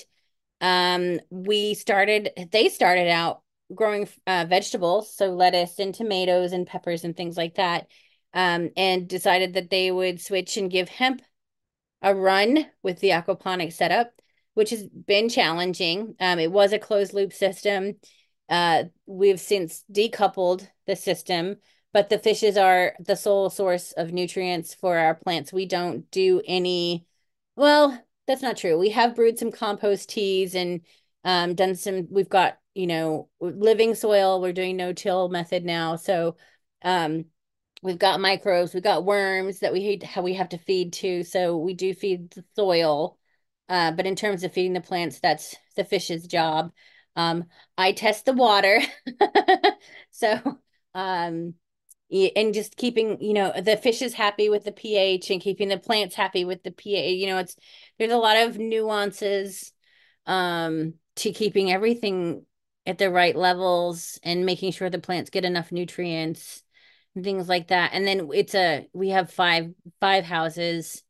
they started out growing vegetables, so lettuce and tomatoes and peppers and things like that. And decided that they would switch and give hemp a run with the aquaponic setup, which has been challenging. It was a closed loop system. We've since decoupled the system, but the fishes are the sole source of nutrients for our plants. We don't do any, well, that's not true. We have brewed some compost teas and we've got, living soil. We're doing no-till method now. So um, we've got microbes, we've got worms that we have to feed to. So we do feed the soil. But in terms of feeding the plants, that's the fish's job. Um, I test the water. So, um, and just keeping, the fishes happy with the pH and keeping the plants happy with the pH. There's a lot of nuances, to keeping everything at the right levels and making sure the plants get enough nutrients and things like that. And then we have five houses,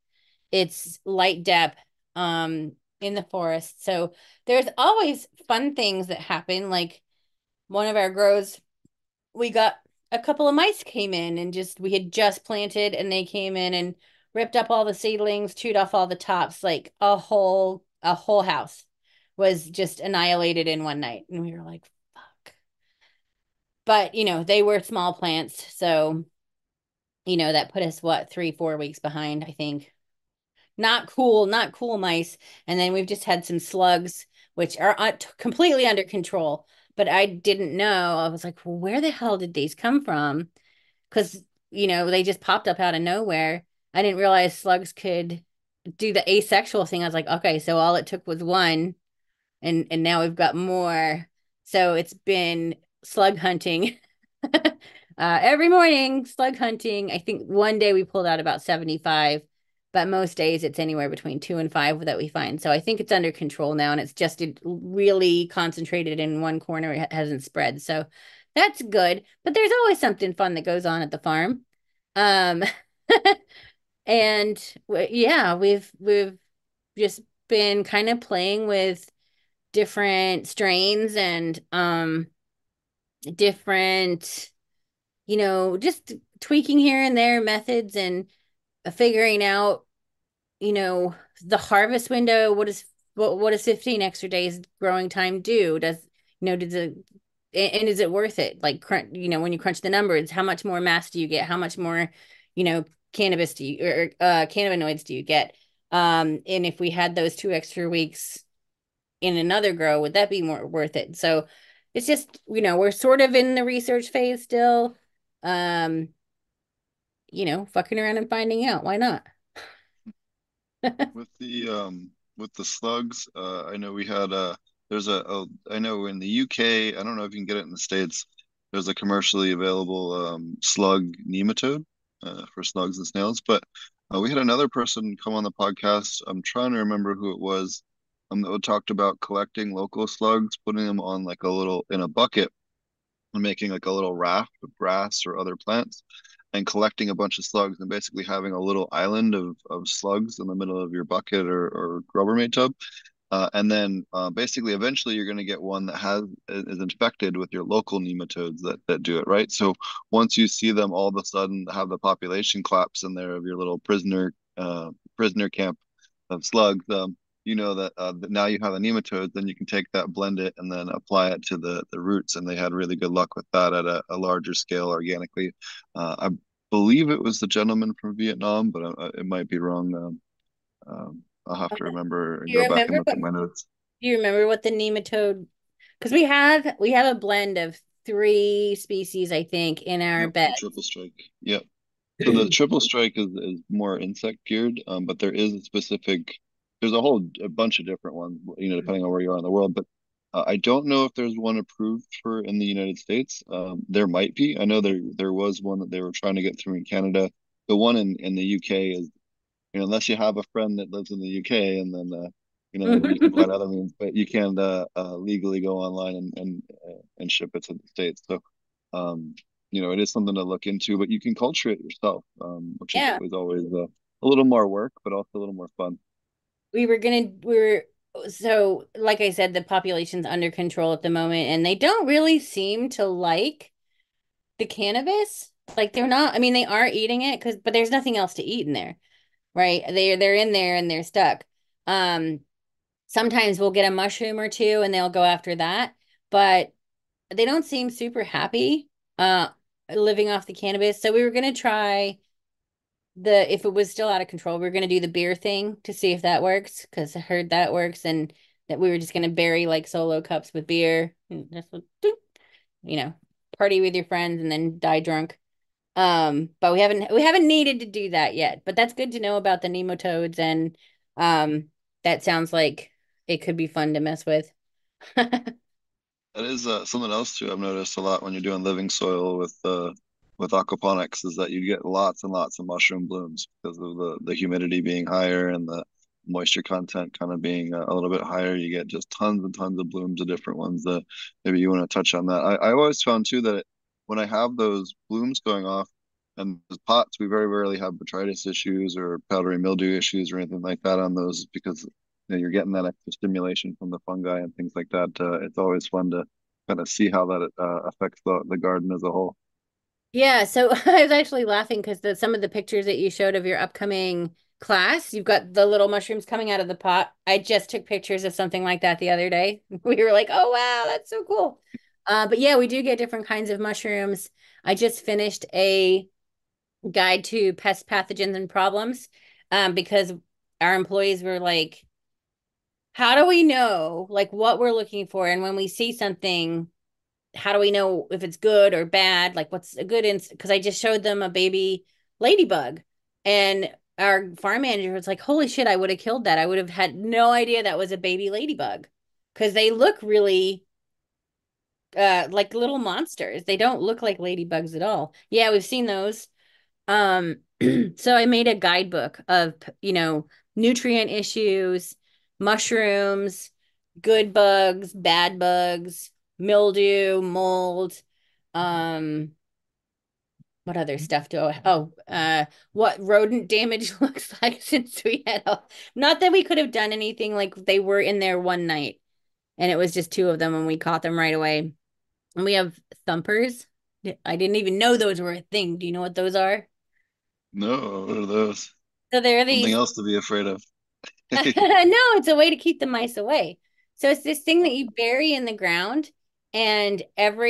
it's light depth in the forest. So there's always fun things that happen. Like one of our grows, we got a couple of mice came in and just we had just planted and they came in and ripped up all the seedlings, chewed off all the tops, like a whole house was just annihilated in one night. And we were like, fuck. But they were small plants, so that put us what, 3, 4 weeks behind, I think. Not cool, not cool mice. And then we've just had some slugs, which are completely under control. But I didn't know. I was like, well, where the hell did these come from? Because, they just popped up out of nowhere. I didn't realize slugs could do the asexual thing. I was like, okay, so all it took was one, and now we've got more. So it's been slug hunting. Every morning, slug hunting. I think one day we pulled out about 75, but most days it's anywhere between 2 and 5 that we find. So I think it's under control now, and it's just really concentrated in one corner. It hasn't spread. So that's good. But there's always something fun that goes on at the farm. Um, and yeah, we've just been kind of playing with different strains and different, just tweaking here and there methods and figuring out, you know, the harvest window. What does 15 extra days growing time do? Does and is it worth it? Like crunch, when you crunch the numbers, how much more mass do you get? How much more, cannabis do you or cannabinoids do you get? And if we had those 2 extra weeks in another grow, would that be more worth it? So it's just, we're sort of in the research phase still. Um, fucking around and finding out. Why not? With the slugs, I know we had there's I know in the UK, I don't know if you can get it in the States. There's a commercially available slug nematode for slugs and snails. But we had another person come on the podcast. I'm trying to remember who it was. That talked about collecting local slugs, putting them on like a little in a bucket and making like a little raft of grass or other plants and collecting a bunch of slugs and basically having a little island of slugs in the middle of your bucket or Rubbermaid tub. And then basically eventually you're going to get one that is infected with your local nematodes that do it, right? So once you see them all of a sudden have the population collapse in there of your little prisoner camp of slugs, you know that now you have the nematodes, then you can take that, blend it, and then apply it to the roots. And they had really good luck with that at a larger scale organically. I believe it was the gentleman from Vietnam, but it might be wrong. I'll have to remember Do and you go back and remember look what at my notes. do you remember what the nematode? Because we have a blend of 3 species, I think, in our Yep, bed. the triple strike. Yep. So the triple strike is more insect geared, but there is a specific. There's a bunch of different ones, depending on where you are in the world. But I don't know if there's one approved for in the United States. There might be. I know there was one that they were trying to get through in Canada. The one in the UK is, unless you have a friend that lives in the UK, and then maybe you can find other means, but you can legally go online and ship it to the States. So it is something to look into, but you can culture it yourself, which is Yeah, always a little more work, but also a little more fun. we were so like I said, the population's under control at the moment, and they don't really seem to like the cannabis. Like they're not, I mean, they are eating it but there's nothing else to eat in there, right? They're in there and they're stuck. Um, Sometimes we'll get a mushroom or two and they'll go after that, but they don't seem super happy uh living off the cannabis. So we were gonna try if it was still out of control, we were gonna do the beer thing to see if that works, because I heard that works, and that we were just gonna bury like solo cups with beer and just you know, party with your friends and then die drunk. But we haven't needed to do that yet. But that's good to know about the nematodes, and that sounds like it could be fun to mess with. That is something else too. I've noticed a lot when you're doing living soil with aquaponics is that you get lots and lots of mushroom blooms because of the humidity being higher and the moisture content kind of being a little bit higher. You get just tons and tons of blooms of different ones. That maybe you want to touch on that. I always found too that when I have those blooms going off, And the pots, we very rarely have botrytis issues or powdery mildew issues or anything like that on those because you're getting that extra stimulation from the fungi and things like that. It's always fun to kind of see how that affects the garden as a whole. Yeah, so I was actually laughing because some of the pictures that you showed of your upcoming class, you've got the little mushrooms coming out of the pot. I just took pictures of something like that the other day. We were like, "Oh wow, that's so cool." But yeah, we do get different kinds of mushrooms. I just finished a guide to pest pathogens and problems because our employees were like, "How do we know like what we're looking for?" And when we see something, how do we know if it's good or bad? Like what's a good because I just showed them a baby ladybug and our farm manager was like, "Holy shit, I would have killed that. I would have had no idea that was a baby ladybug." Because they look really like little monsters. They don't look like ladybugs at all. Yeah, we've seen those. Um, so I made a guidebook of, nutrient issues, mushrooms, good bugs, bad bugs, mildew, mold. Um, what other stuff do I, what rodent damage looks like since we had not that we could have done anything like they were in there one night and it was just two of them and we caught them right away. And we have thumpers. I didn't even know those were a thing. Do you know what those are? No, what are those? So they're Something these else to be afraid of. no, it's a way to keep the mice away. So it's this thing that you bury in the ground, and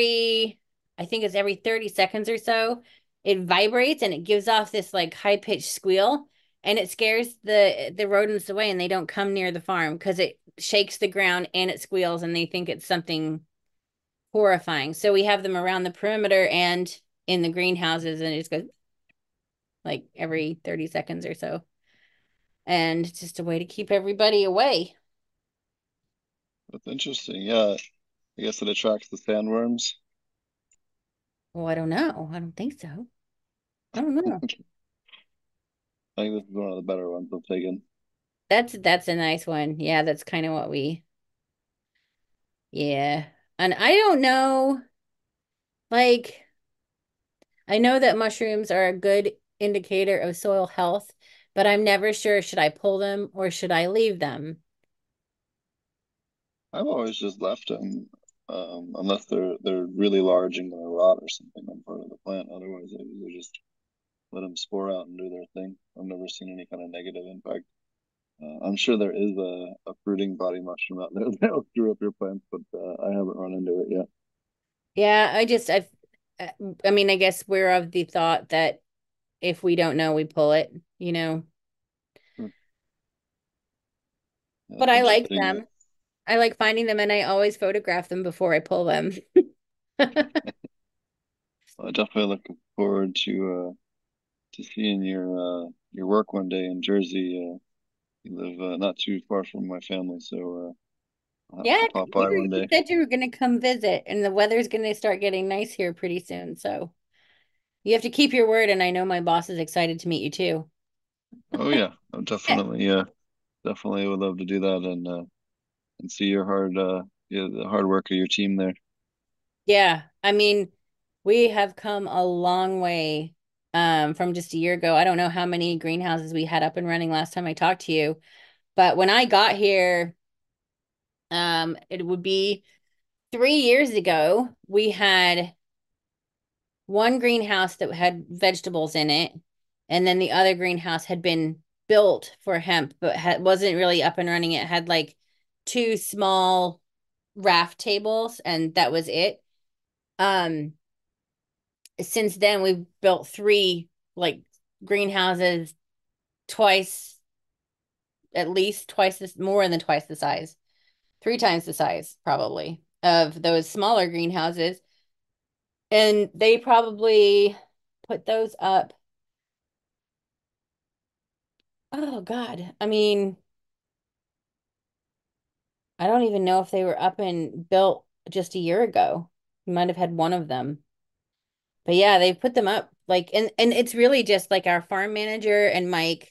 I think it's every 30 seconds or so, it vibrates and it gives off this like high-pitched squeal, and it scares the rodents away, and they don't come near the farm because it shakes the ground and it squeals, and they think it's something horrifying. So we have them around the perimeter and in the greenhouses, and it just goes like every 30 seconds or so. And it's just a way to keep everybody away. That's interesting. Yeah, I guess it attracts the sandworms. Well, I don't know. I don't think so. I don't know. I think this is one of the better ones I've taken. That's a nice one. Yeah, that's kind of what yeah. And I don't know, like I know that mushrooms are a good indicator of soil health, but I'm never sure should I pull them or should I leave them? I've always just left them, unless they're really large and gonna rot or something on part of the plant. Otherwise, I usually just let them spore out and do their thing. I've never seen any kind of negative impact. I'm sure there is a fruiting body mushroom out there that'll screw up your plants, but I haven't run into it yet. Yeah, uh, I mean, I guess we're of the thought that if we don't know, we pull it, you know. Hmm. Yeah, But that's I like interesting. them. I like finding them and I always photograph them before I pull them. I definitely looking forward to seeing your work one day in Jersey. You live not too far from my family, so I'll have Yeah, to pop by you one you day. said you were going to come visit, and the weather's going to start getting nice here pretty soon. So you have to keep your word, and I know my boss is excited to meet you too. Oh yeah, I'm Yeah. definitely would love to do that and see your the hard work of your team there. Yeah, I mean, we have come a long way from just a year ago. I don't know how many greenhouses we had up and running last time I talked to you, but when I got here, it would be 3 years ago, we had one greenhouse that had vegetables in it, and then the other greenhouse had been built for hemp, but wasn't really up and running. It had like two small raft tables, and that was it. Um, since then, we've built three like greenhouses, twice, at least twice this, more than twice the size, three times the size probably of those smaller greenhouses, and they probably put those up. Oh God. I mean, I don't even know if they were up and built just a year ago. You might have had one of them. But yeah, they put them up like and it's really just like our farm manager and Mike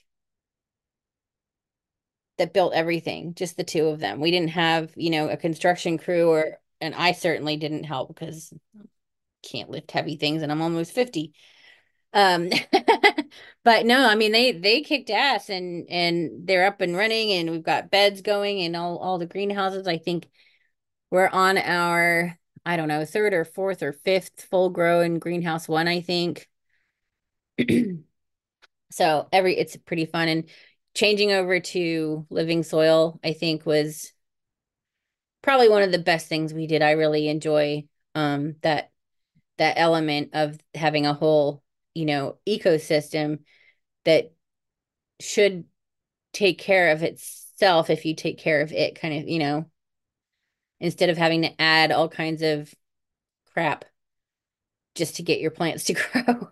that built everything, just the two of them. We didn't have, a construction crew or and I certainly didn't help because I can't lift heavy things and I'm almost 50. Um, but no, I mean they kicked ass and they're up and running and we've got beds going and all the greenhouses. I think we're on our, I don't know, third or fourth or fifth full grow in greenhouse one, I think. So it's pretty fun and changing over to living soil, I think was probably one of the best things we did. I really enjoy that element of having a whole, ecosystem that should take care of itself if you take care of it, kind of, instead of having to add all kinds of crap just to get your plants to grow.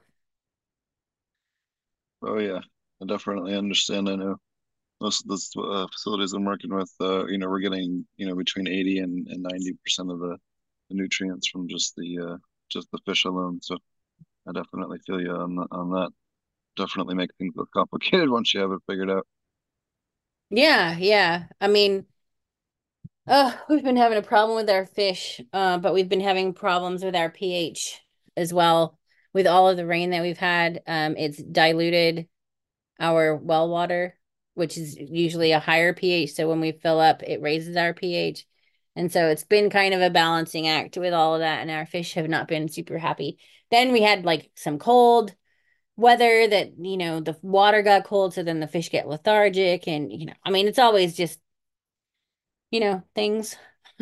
Oh yeah, I definitely understand. I know most of the facilities I'm working with, we're getting, between 80 and 90% of the nutrients from just the fish alone. So I definitely feel you on that. Definitely make things look complicated once you have it figured out. Yeah, yeah. I mean, we've been having a problem with our fish, but we've been having problems with our pH as well. With all of the rain that we've had, it's diluted our well water, which is usually a higher pH. So when we fill up, it raises our pH. And so it's been kind of a balancing act with all of that, and our fish have not been super happy. Then we had like some cold weather that, the water got cold, so then the fish get lethargic. And, I mean, it's always just, things,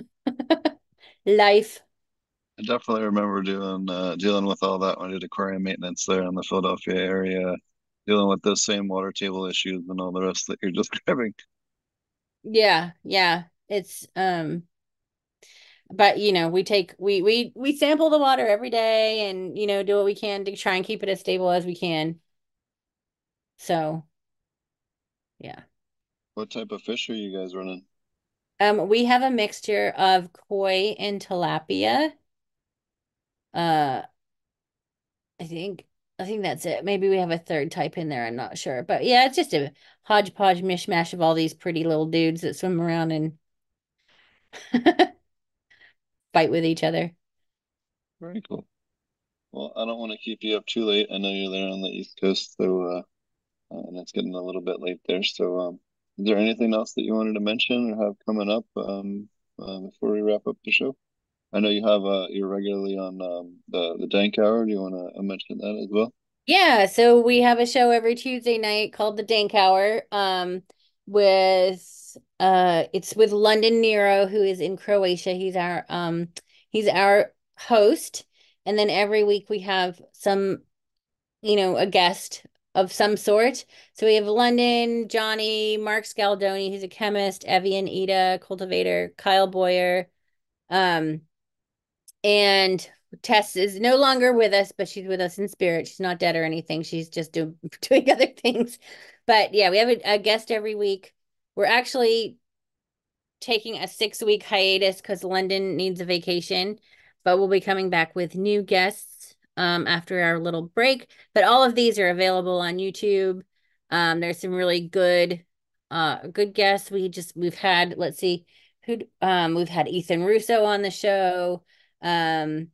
life. I definitely remember dealing with all that when I did aquarium maintenance there in the Philadelphia area, dealing with those same water table issues and all the rest that you're describing. Yeah, yeah. It's but we sample the water every day and do what we can to try and keep it as stable as we can. So, yeah. What type of fish are you guys running? We have a mixture of koi and tilapia. Uh, I think I think that's it. Maybe we have a third type in there. I'm not sure. But yeah, it's just a hodgepodge mishmash of all these pretty little dudes that swim around and fight with each other. Very cool. Well, I don't want to keep you up too late. I know you're there on the East Coast, so and it's getting a little bit late there. So, is there anything else that you wanted to mention or have coming up before we wrap up the show? I know you're regularly on the Dank Hour. Do you want to mention that as well? Yeah, so we have a show every Tuesday night called The Dank Hour, with it's with London Nero, who is in Croatia. He's our host. And then every week we have some, a guest of some sort. So we have London, Johnny, Mark Scaldoni, who's a chemist, Evian Ida, cultivator, Kyle Boyer. Um, and Tess is no longer with us, but she's with us in spirit. She's not dead or anything. She's just doing other things. But yeah, we have a guest every week. We're actually taking a 6 week hiatus because London needs a vacation, but we'll be coming back with new guests after our little break. But all of these are available on YouTube. There's some really good guests. We've had, let's see, we've had Ethan Russo on the show, um,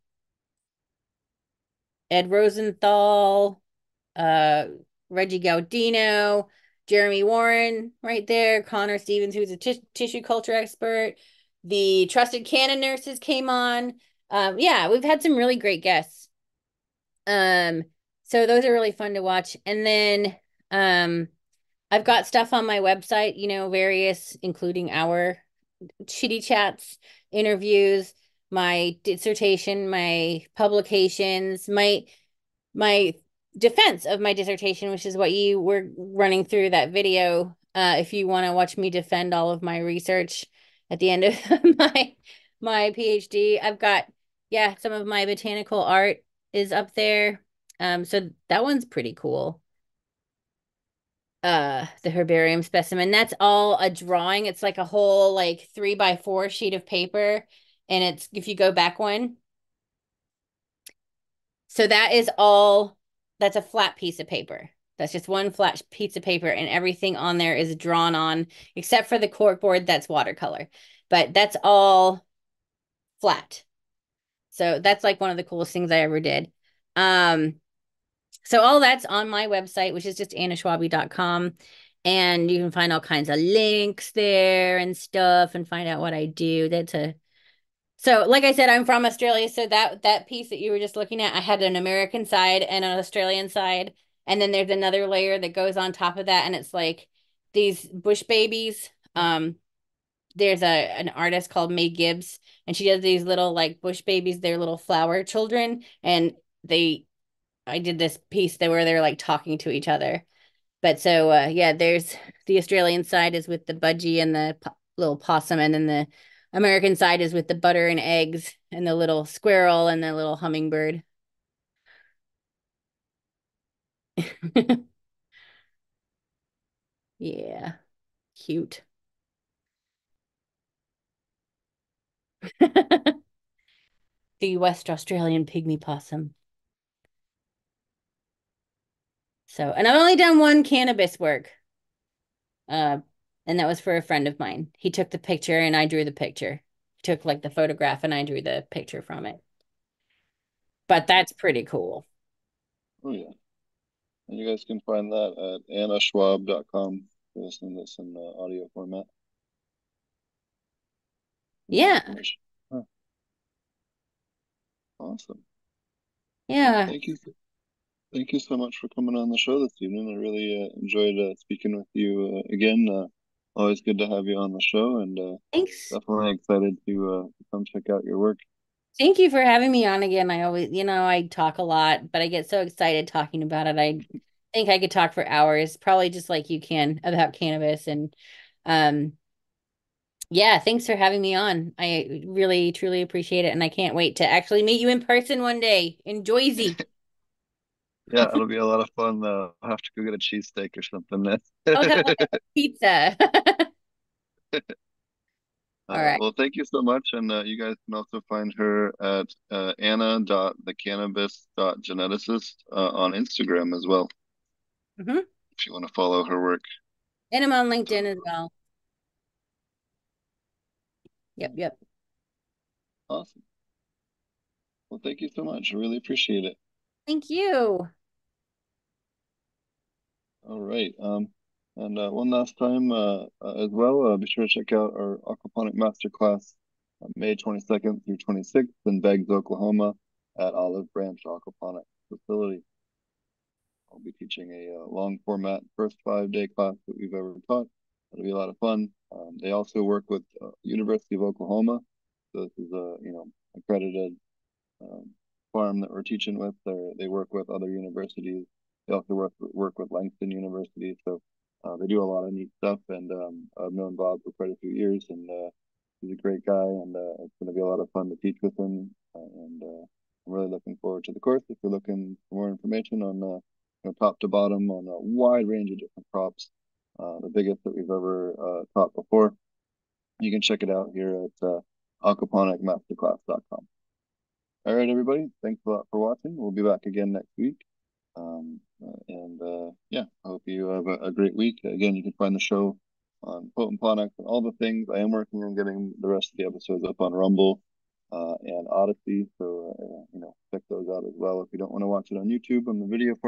Ed Rosenthal, uh, Reggie Gaudino, Jeremy Warren, right there, Connor Stevens, who's a tissue culture expert. The Trusted Canon Nurses came on. Yeah, we've had some really great guests. Um, so those are really fun to watch. And then I've got stuff on my website, various, including our chitty chats, interviews, my dissertation, my publications, my defense of my dissertation, which is what you were running through that video. If you want to watch me defend all of my research at the end of my PhD, I've got, yeah, some of my botanical art is up there. So that one's pretty cool. The herbarium specimen. That's all a drawing. It's like a whole like 3x4 sheet of paper. And it's, if you go back one, so that's a flat piece of paper. That's just one flat piece of paper, and everything on there is drawn on, except for the cork board that's watercolor. But that's all flat. So that's like one of the coolest things I ever did. Um, So all that's on my website, which is just annaschwabe.com. And you can find all kinds of links there and stuff and find out what I do. So like I said, I'm from Australia. So that piece that you were just looking at, I had an American side and an Australian side. And then there's another layer that goes on top of that. And it's like these bush babies. There's an artist called May Gibbs, and she does these little like bush babies, they're little flower children. And I did this piece that where they're like talking to each other. But so yeah, there's the Australian side is with the budgie and the little possum, and then the American side is with the butter and eggs and the little squirrel and the little hummingbird. Yeah, cute. The West Australian pygmy possum. So, and I've only done one cannabis work. Uh, and that was for a friend of mine. He took the picture and I drew the picture. He took like the photograph and I drew the picture from it. But that's pretty cool. Oh yeah. And you guys can find that at annaschwab.com. For listening to this in audio format. More Yeah. information. Huh, awesome. Well, Yeah. thank you so much for coming on the show this evening. I really enjoyed speaking with you again. Always good to have you on the show, and Thanks. definitely excited to come check out your work. Thank you for having me on again. I always, I talk a lot, but I get so excited talking about it. I think I could talk for hours, probably just like you can about cannabis. And um, yeah, thanks for having me on. I really, truly appreciate it. And I can't wait to actually meet you in person one day in Boise. Yeah, it'll be a lot of fun. I'll have to go get a cheesesteak or something then. I'll have a pizza. All right. Well, thank you so much. And you guys can also find her at anna.thecannabis.geneticist on Instagram as well, Hmm. if you want to follow her work. And I'm on LinkedIn So as well. Yep, yep. awesome. Well, thank you so much. I really appreciate it. Thank you. All right. And one last time as well, be sure to check out our aquaponic masterclass May 22nd through 26th in Beggs, Oklahoma at Olive Branch Aquaponic Facility. I'll be teaching a long format first 5-day class that we've ever taught. It'll be a lot of fun. They also work with University of Oklahoma. So this is a, accredited um, farm that we're teaching with. They work with other universities. They also work with Langston University. So they do a lot of neat stuff. And I've known Bob for quite a few years, and he's a great guy. And it's going to be a lot of fun to teach with him. And I'm really looking forward to the course. If you're looking for more information on top to bottom on a wide range of different crops, the biggest that we've ever taught before, you can check it out here at aquaponicmasterclass.com. All right, everybody. Thanks a lot for watching. We'll be back again next week. Yeah, I hope you have a great week. Again, you can find the show on Potent Ponics and all the things. I am working on getting the rest of the episodes up on Rumble and Odyssey. So, check those out as well. If you don't want to watch it on YouTube on the video format,